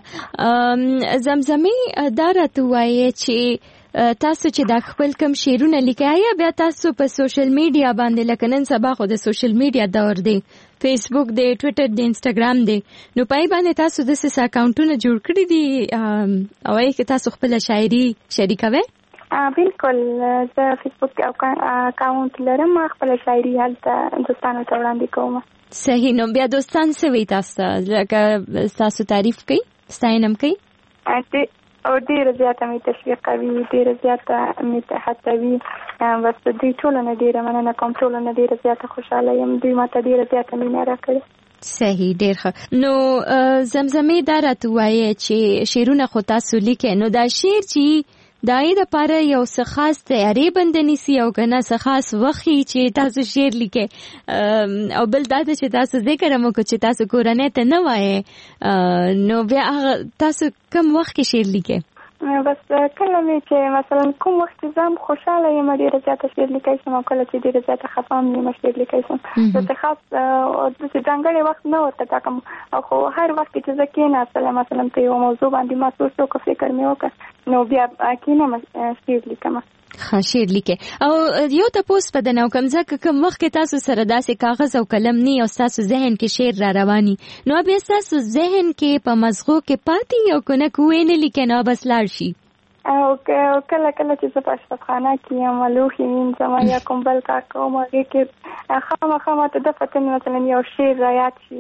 زمزمې دا راته ووایې چې تاسو چې دا خپل کوم شعرونه لیکئ یا بیا تاسو په سوشل میډیا باندې لکه نن سبا خو د سوشل میډیا دور دی فیسبوک دی ټویټر دی انسټاګرام دی نو پای باندې تاسو د سیس اکاونټونه جوړ کړی دي او یې تاسو خپل شاعري شریکوي؟ بالکل زه فیسبوک اکاونټ لرم خپل شاعري هلته دوستانو ته وړاندې کوم. صحیح. نو بیا دوستان څه وایي تاسو لکه تاسو تعریف کوي ستاینه هم کوي؟ او ډیره زیاته می تشویق کوي ډیره زیاته می هڅوي بس دوی ټول نه ډیره مننه کوم ټول نه ډیره زیاته خوشاله یم دوی ماته ډیره زیاته مینه راکړي. صحیح ډیر ښه. نو زمزمې دا راته وایي چې شعرونه خو تاسو لیکئ نو دا شعر چې دای د پاره یو څه خاص تیاری بندنی سی او کنه څه خاص وخی چې تاسو شعر لیکئ او بل دا چې تاسو ذکر مو کو چې تاسو کورنۍ ته نه وایي نو بیا تاسو کوم وخت کې شعر لیکئ؟ بس کله مې چې مثلا کوم وخت زم خوشاله یم ډیره زیاته شعر لیکای شم او کله چې ډیره زیاته خفه یم شعر لیکای شم زه خاص د ځانګړي وخت نه ورته ټاکم او خو هر وخت چې زه کېناستم مثلا په یو موضوع باندې ما سوچ وکړ فکر مې وکړ نو بیا کېنم شعر لیکم. ښه شعر لیکئ او یو تاسو په دنو کوم ځکه کوم وخت تاسو سره داسې کاغذ او قلم نه او تاسو ذهن کې شعر را رواني نو بیا تاسو ذهن کې په مزغو کې پاتې یو کنه کوې نه لیکئ نو بس لاړ شي او کله کله چې زه په اشپزخانه کې یم لوښي وینځم یا کوم بل کار کوم هغې کې خامخا ته د فتن مثلا یو شعر را یاد شي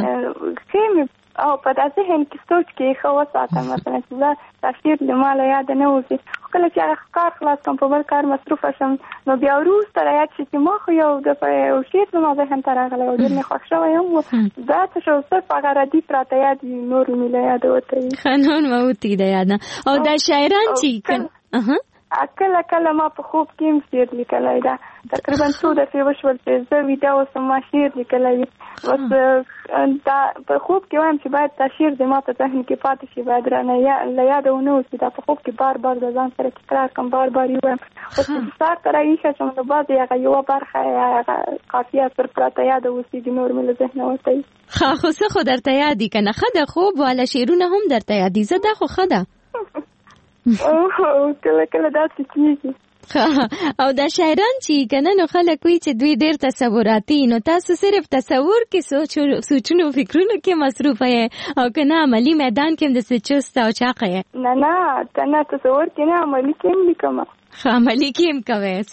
ښه او په داسې ذهن کې سوچ کې ښه وساتم مثلا چې زه دا شعر د ما له یاده نه وځي خو کله چې هغه کار خلاص کړم په بل کار مصروفه شم نو بیا وروسته را یاد شي چې ما خو یو شعر زما ذهن ته راغلی او ډېر مې خوښ شوی یم دا څه شو صرف هغه ردیف راته یاد وي نور مې له یاده وتی ښه نور مه وتي د یاده او دا شاعران چې کله کله ما په خوب کې هم شعر لیکلی ده تقریبا څو دفعې وشول چې زه ویده اوسم ما شعر لیکلی وي بس دا په خوب کې وایم چې باید دا شعر د ما په ذهن کې پاتې شي باید رانه له یاده ونه وځي دا په خوب کې بار بار د ځان سره تکرار کړم بار بار یې وایم اوس چې سهار ته راویښه شم نو بعضې هغه یوه برخه هغه قافیه صرف راته یاده اوسېږي نور مې له ذهنه وتی ښه خو څه خو درته یاد دي که نه ښه ده خوب والا شعرونه هم درته یاد دي زه دا خو ښه ده کله کله داسې کېږي او دا شاعران چې کنه نو خلک وی چې دوی ډېر تصوراتي، نو تاسو صرف تصور کې سوچونو فکرونو کې مصروف یې او کنه عملی میدان کې د سچست او چاقه یې؟ نه کنه تصور کې نه، عملی کې هم لیکم. عملی کې هم کوي.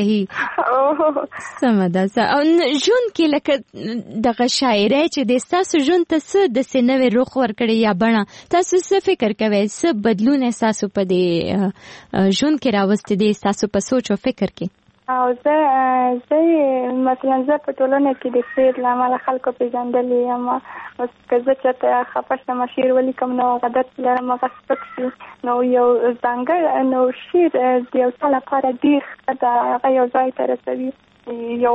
صحیح سمه ده. او ژوند کې لکه دغه شاعري چې د تاسو ژوند ته څه د سنوي رخ ورکړي یا بڼه، تاسو څه فکر کوئ، څه بدلون تاسو په دې ژوند کې راوستي دي تاسو په سوچ او فکر کې؟ او زه مثلا زه په ټولنه کې د خیر له امله خلکو پیژندلې یم. که زه چېرته خفه شم شعر ولیکم نو عادت لرم هغه سپک شي، نو یو ځانګړی نو شعر د یو څه لپاره ډېر ښه ده، هغه یو ځای ته رسوي، یو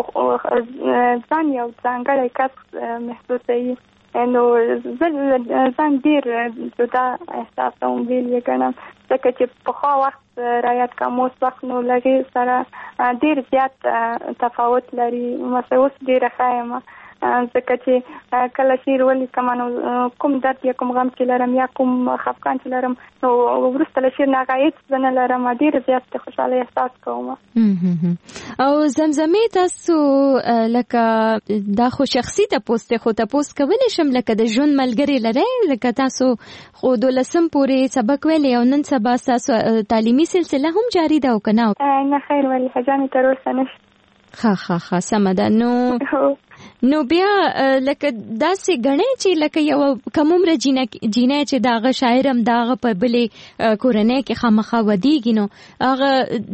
ځان یو ځانګړی کس محسوسوي. نو زه ځان ډېر جدا احساسوم، ویل یې ګڼم، ځکه چې پخوا وخت رایاد کوم، اوس وخت نو لږې سره ډېر زیات تفاوت لري. مثلا اوس ډېره ښه یم، ځکه چې کله شعر ولیکم نو کوم درد یا کوم غم چې لرم یا کوم خفګان چې لرم نو وروسته له شعر نه هغه هېڅ زه نه لرم، ډېر زیات خوشحالي احساس کوم. او زمزمې تاسو لکه دا خو شخصي تپوس دی، خو تپوس کولی شم لکه د ژوند ملګري لرئ؟ لکه تاسو خو 12 پورې سبق ویلی او نن سبا تاسو تعلیمي سلسله هم جاری ده او که نه؟ نه خیر ولی حجانې تر اوسه نشته. ښه سمه ده. نو بیا لکه داسې ګڼئ چې لکه یو کم عمره جینۍ چې د هغه شاعر هم د هغه په بلې کورنۍ کې خامخا ودیږي، نو هغه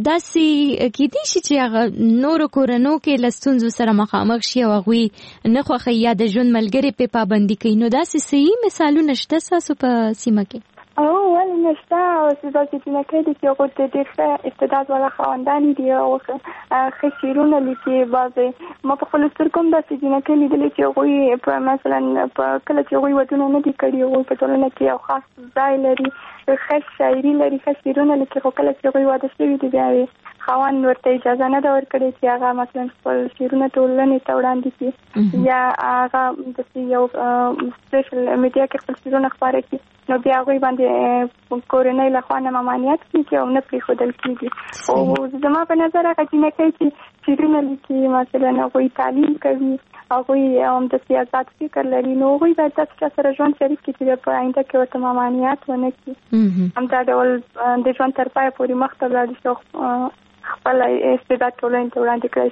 داسې کیدی شي چې هغه نورو کورنو کې له ستونزو سره مخامخ شي او هغوی نه خوښوي یا د ژوند ملګري پې پابندي کوي، نو داسې صحیح مثالونه شته ستاسو په سیمه کې؟ ولې نشته. او داسې جینکۍ دي چې هغوی د ډېر ښه استعداد والا خاوندانې دي او ښه شعرونه لیکي. بعضې ما په خپلو سترګو هم داسې جینکۍ لیدلې چې هغوی په مثلا په کله چې هغوی ودونه نه دي کړي، هغوی په ټولنه کې یو خاص ځای لري، ښه شاعري لري، ښه شعرونه لیکي، خو کله چې هغوی واده شوي دي بیا خاوند ورته اجازه نه ده ورکړې چې هغه مثلا خپل شعرونه ټولنې ته وړاندې کړي یا هغه داسې یو سوشل میډیا کې خپل شعرونه خپاره کړي، نو بیا هغوی باندې کورنۍ له خوا نه ممانعت کېږي او نه پرېښودل کېږي. او زما په نظر هغه جینکۍ چې شعرونه لیکي مثلا هغوی تعلیم کوي، هغوی همداسې آزاد فکر لري، نو هغوی باید داسې چا سره ژوند شریک کړي چې په آینده کې ورته ممانعت ونه کړي، همدا ډول د ژوند تر پایه پورې مخ ته ولاړ شي، خپل استعداد ټولنې ته وړاندې کړی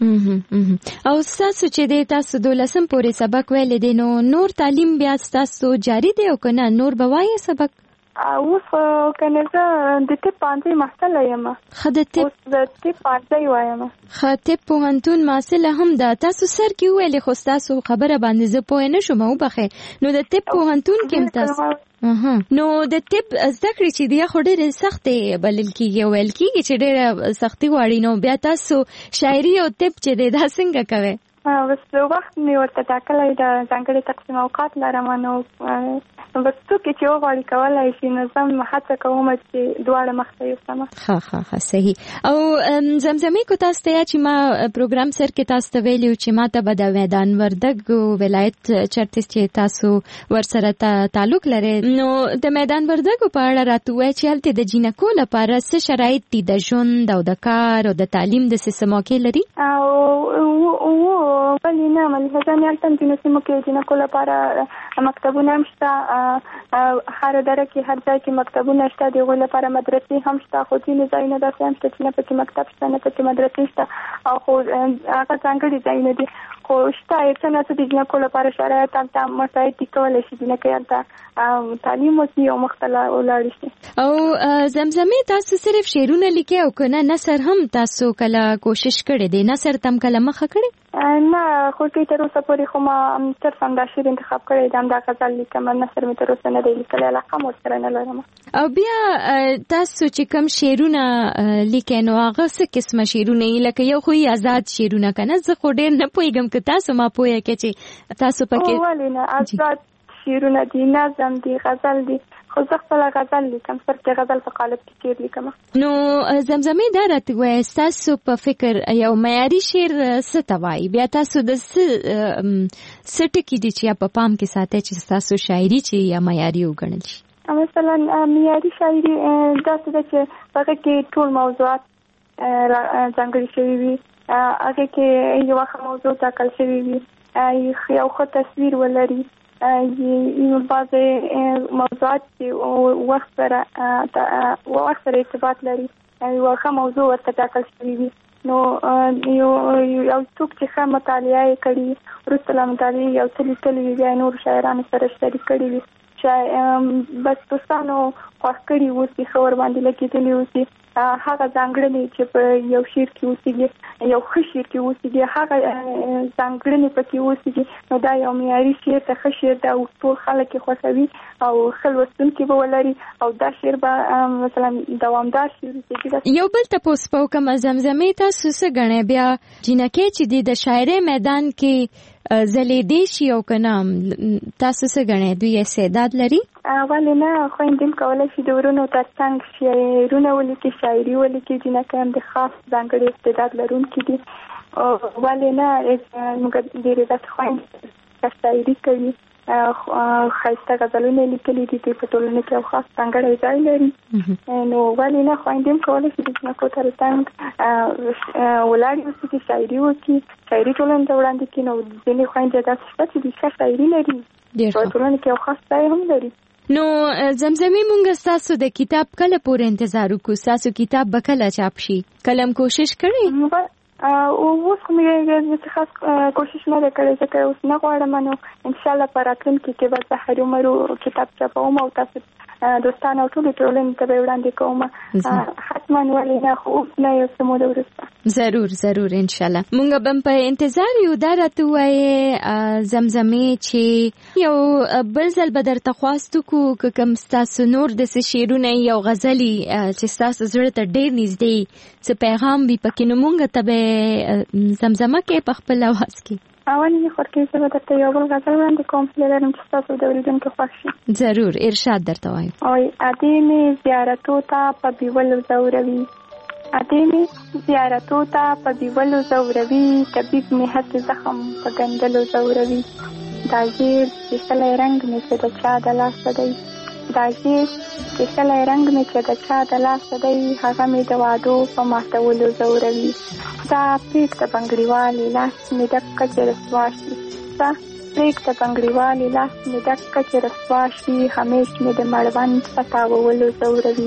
شي. او ستاسو چې دی تاسو 12 پورې سبق ویلی دی، نو نور تعلیم بیا ستاسو جاری دی او که نه نور به وایې سبق؟ اوس کنه زه د طب پوهنځي محصله یم. ښه د طب پوهنځي وایم. ښه طب پوهنتون محصله هم ده. تاسو سر کې وویلې خو ستاسو خبره باندې زه پوه نه شوم، وبخښئ. نو د طب پوهنتون کې هم تاسو نو د طب زده کړې چې دی خو ډېرې سختې بلل کېږي او ویل کېږي چې ډېره سختي غواړي، نو بیا تاسو شاعري او طب چې دی دا څنګه کوئ؟ بس وخت مې ورته ټاکلی د ځانګړي تقسیم اوقات لرم، نو بس څوک چې وغواړي کولی شي، نو زه هڅه کوم چې دواړه مخته یوسم. ښه صحیح. او زمزمې کو تاسو ته چې ما پروګرام سر کې تاسو ته ویلي چې ما ته به د میدان وردګ ولایت چرته چې تاسو ورسره تعلق لرئ، نو د میدان وردګ په اړه راته وایي چې هلته د جینکو لپاره څه شرایط دي د ژوند او د کار او د تعلیم د څه موقع لري؟ ولې نه ملي ځان هلته هم ځینو سیمو کې جینکو لپاره مکتبونه هم شته، هر اداره کې هر ځای کې مکتبونه شته، د هغوی لپاره مدرسې هم شته، خو ځینې ځایونه داسې هم شته چې نه پکې مکتب شته نه پکې مدرسې شته، او خو هغه ځانګړي ځایونه دي، خو شته یو څه نه د جینکو لپاره شرایط هلته مساعد دي، کولی شي جینکۍ هلته تعلیم وکړي او مخته ولاړې شي. او زمزمې تاسو صرف شعرونه لیکئ او که نه نثر هم تاسو کله کوشش کړی دی؟ نثر ته هم کله مخه کړې؟ نه خو تر اوسه پورې خو ما صرف همدا شعر انتخاب کړی دی، همدا غزل لیکم، نثر مې تر اوسه نه دی لیکلی، علاقه هم ورسره نه لرم. او بیا تاسو چې کوم شعرونه لیکئ نو هغه څه قسمه شعرونه یې؟ لکه یو خو یې آزاد شعرونه که نه، زه خو ډېر نه پوهېږم که تاسو ما پوهه کړئ چې تاسو پکې. ولې نه، آزاد شعرونه دي، نظم دي، غزل دي، خو زه خپله غزل لیکم، صرف د غزل په قالب کې شعر لیکم. نو زمزمې دا راته وایي ستاسو په فکر یو معیاري شعر څه ته وایي؟ بیا تاسو د څه ټکي دي چې په پام کې ساتئ چې ستاسو شاعري چې یا معیاري وګڼل شي؟ مثلا معیاري شاعري داسې ده چې په هغه کې ټول موضوعات ځانګړي شوي وي. هغه کې یو ښه موضوع ټاکل شوی وي، یو ښه تصویر ولري. بعضې موضوعات چې وخت سره ارتباط لري، یو ښه موضوع ورته ټاکل شوی وي. نو یو څوک چې ښه مطالعه یې کړي، وروسته له مطالعې یو څه لیکلي وي، بیا نورو شاعرانو سره شریک کړي وي، بس دوستانو خوښ کړي اوسي، ښه ورباندې لګېدلي اوسي. هغه ځانګړنې چې په یو شعر کې اوسېږي، یو ښه شعر کې اوسېږي، هغه ځانګړنې پکې اوسېږي، نو دا یو معیاري شعر ته ښه شعر ده او ټول خلک یې خوښوي او ښه لوستونکي به ولري او دا شعر به مثلا دوامدار شعر اوسېږي. یو بل تپوس په کوم زمزمې تاسو څه ګڼئ بیا جنکۍ چې د شاعرۍ میدان کې زلیدې شي او که نه، تاسو څه ګڼئ دوی استعداد لري؟ ولې نه، خویندې هم کولی شي د ورونو ترڅنګ شعرونه ولیکي، شاعري ولیکي. جنکۍ هم د خاص ځانګړي استعداد لرونکي دي. ولې نه، موږ ډېرې داسې خویندې شاعري کوي، ښایسته غزلونه لیکلي دي، دوی په ټولنه کې یو خاص ځانګړی ځای لري. نو ولې نه، خویندې هم کولی شي د جنکو ترڅنګ ولاړې اوسي، شاعري وکړي، شاعري ټولنې ته وړاندې کړي. نو ځینې خویندې داسې شته چې د ښه شاعري لري، په ټولنه کې یو خاص ځای هم لري. نو زمزمې مونږ ستاسو د کتاب کله پورې انتظار وکړو؟ ستاسو کتاب به کله چاپ شي؟ کله هم کوشش کړئ؟ اوس خو مې خاص کوشش نه ده کړې، ځکه اوس نه غواړم. نو انشاءالله په راتلونکي کې به زه هرومرو کتاب چاپوم او تاسو دوستان او ټولې ټولنې ته به وړاندې کوم. حتما، ولې نه، خو اوس نه، یو څه موده وروسته. ضرور انشاءالله. مونږ به په انتظار یو. دا راته ووایې زمزمې چې یو بل ځل به درته خواست وکړو که کوم ستاسو نور داسې شعرونه یو غزلي چې ستاسو زړه ته ډېر نږدې څه پیغام وي پکې، نو مونږ ته به زمزمه کې په خپل اواز کې. اول یې خورکې زه به درته یو بل غزل وړاندې کوم، هیله لرم چې ستاسو د اورېدونکو خوښ شي. ضرور، ارشاد درته وایم. ادې مې زیارتو ته په بیولو زوروي، ادې مې زیارتو ته په بیولو زوروي، طبیب مې هسې زخم په ګنډلو زوروي. دا ژېړ سپېڅلی رنګ مې چې د چا د لاسه دی، دا ژېړ سپېڅلی رنګ مې چې د چا د لاسه دی، هغه مې د وعدو په ماتولو زوروي. دا پرېږده بنګړیوالې لاس مې ډکه چې رسوا شي، دا پرېږده بنګړیوالې لاس مې ډکه چې رسوا شي، همیش مې د مړوند په تاوولو زوروي.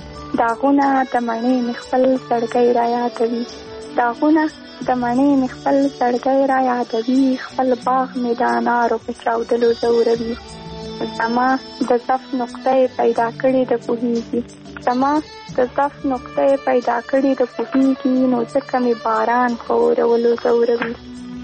داغونه د مڼې مې خپل زړګی را یادوي، داغونه د مڼې مې خپل زړګی را یادوي، خپل باغ مې د انارو په چاودلو زوروي. زما د ضعف نقطه پیدا کړې د پوهېږي، زما د ضعف نقطه پیدا کړې د پوهېږي، نو ځکه مې باران خورولو زوروي.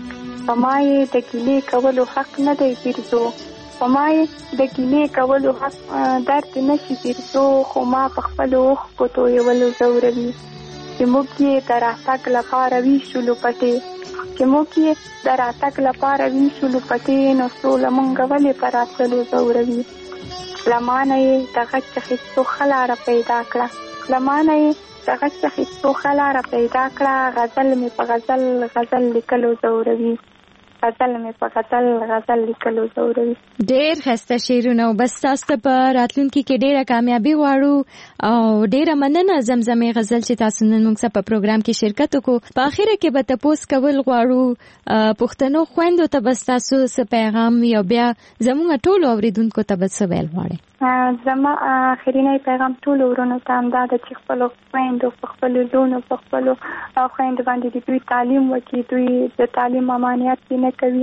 په ما یې د ګیلې کولو حق نه دی پیرزو، په ما یې د ګیلې کولو حق درد نه شي پیرزو، خو ما په خپلو اوښکو تویولو زوروي. چې موږ یې د راتګ لپاره ویشولو پټې، چې موږ یې د راتګ لپاره ویشولو پټې، نو سوله مونږ ولې په راتللو زوروي. له مانه یې د غچ اخیستو ښه لاره پیدا کړه، له مانه یې د غچ اخیستو ښه لاره پیدا کړه، غزل مې په غزل غزل لیکلو زوروي، غزل مې په غزل لیکلو زوروي. ډېر ښایسته شعرونه او بس تاسو ته په راتلونکي کې ډېره کامیابي غواړو او ډېره مننه زمزمې غزل چې تاسو نن موږ سره په پروګرام کې شرکت وکړو. په اخره کې به تپوس کول غواړو پښتنو خویندو ته بس تاسو څه پیغام یا بیا زموږ ټولو اوریدونکو ته به څه ویل غواړئ؟ زما اخرینی پیغام ټول ورونو ته همدا ده چې خپلو خویندو په خپلو لونو په خپلو خویندو باندې د دوی تعلیم وکړي، دوی د تعلیم امانیت یې نه کوي.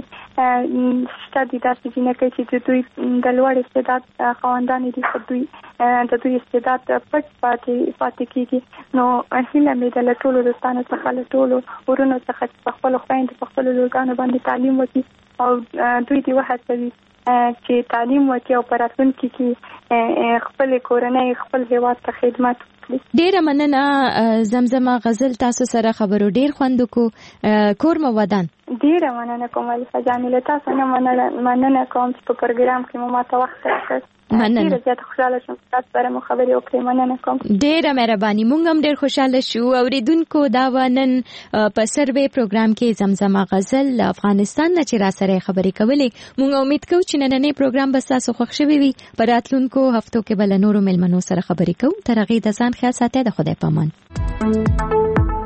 شته دي داسې جینکۍ چې د دوی د لوړ استعداد خاوندانې دي، خو دوی د دوی استعداد پټ پاتې کېږي. نو هیله مې ده له ټولو دوستانو څخه، له ټولو ورونو څخه چې په خپلو خویندو په خپلو لورګانو باندې تعلیم وکړي او دوی دې وهڅوي چې تعلیم وکړي او په راتلونکي کې خپل کورنۍ خپل هیواد ته خدمت وکړي. ډېره مننه زمزمه غزل، تاسو سره خبرو ډېر خوند وکړو. کور مو ودان. ډېره مننه کوم الفا جانې، له تاسو نه مننه کوم چې په پروګرام کې مو ماته وخت راکړ. مننه. ډېره زیاته خوشاله شوم تاسو سره مو خبرې وکړې. مننه کوم. ډېره مهرباني. موږ هم ډېر خوشاله شو. اوریدونکو دا نن په سروې پروګرام کې زمزمه غزل افغانستان نه چې را سره خبرې کولې. موږ امید کوو چې نننې پروګرام به تاسو خوښ شوی وي. په راتلونکو هفتو کې بل نورو مېلمنو سره خبرې کوو. تر هغې د ځان خیال ساتئ. د خدای په امان.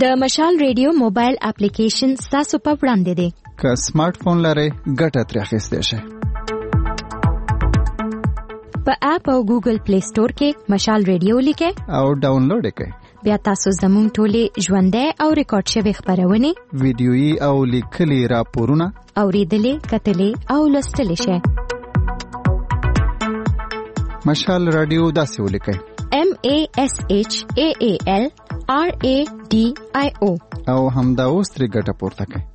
د مشال ریډیو موبایل اپلیکیشن تاسو په وړاندې دی. که سمارټ فون لرئ ګټه ترې اخیستی شئ. په اپ او ګوګل پلی سٹور کې مشال ریډیو لیکئ او ډاونلوډ یې کړئ. بیا تاسو زموږ ټولې ژوندۍ او ریکارډ شوي خبرونه، ویډیويي او لیکلي راپورونه اوریدلې، کتلې او لوستلې شئ. مشال رادیو داسې ولیکئ: MASHAALRADIO او همدا اوس ترې ګټه پورته کړئ.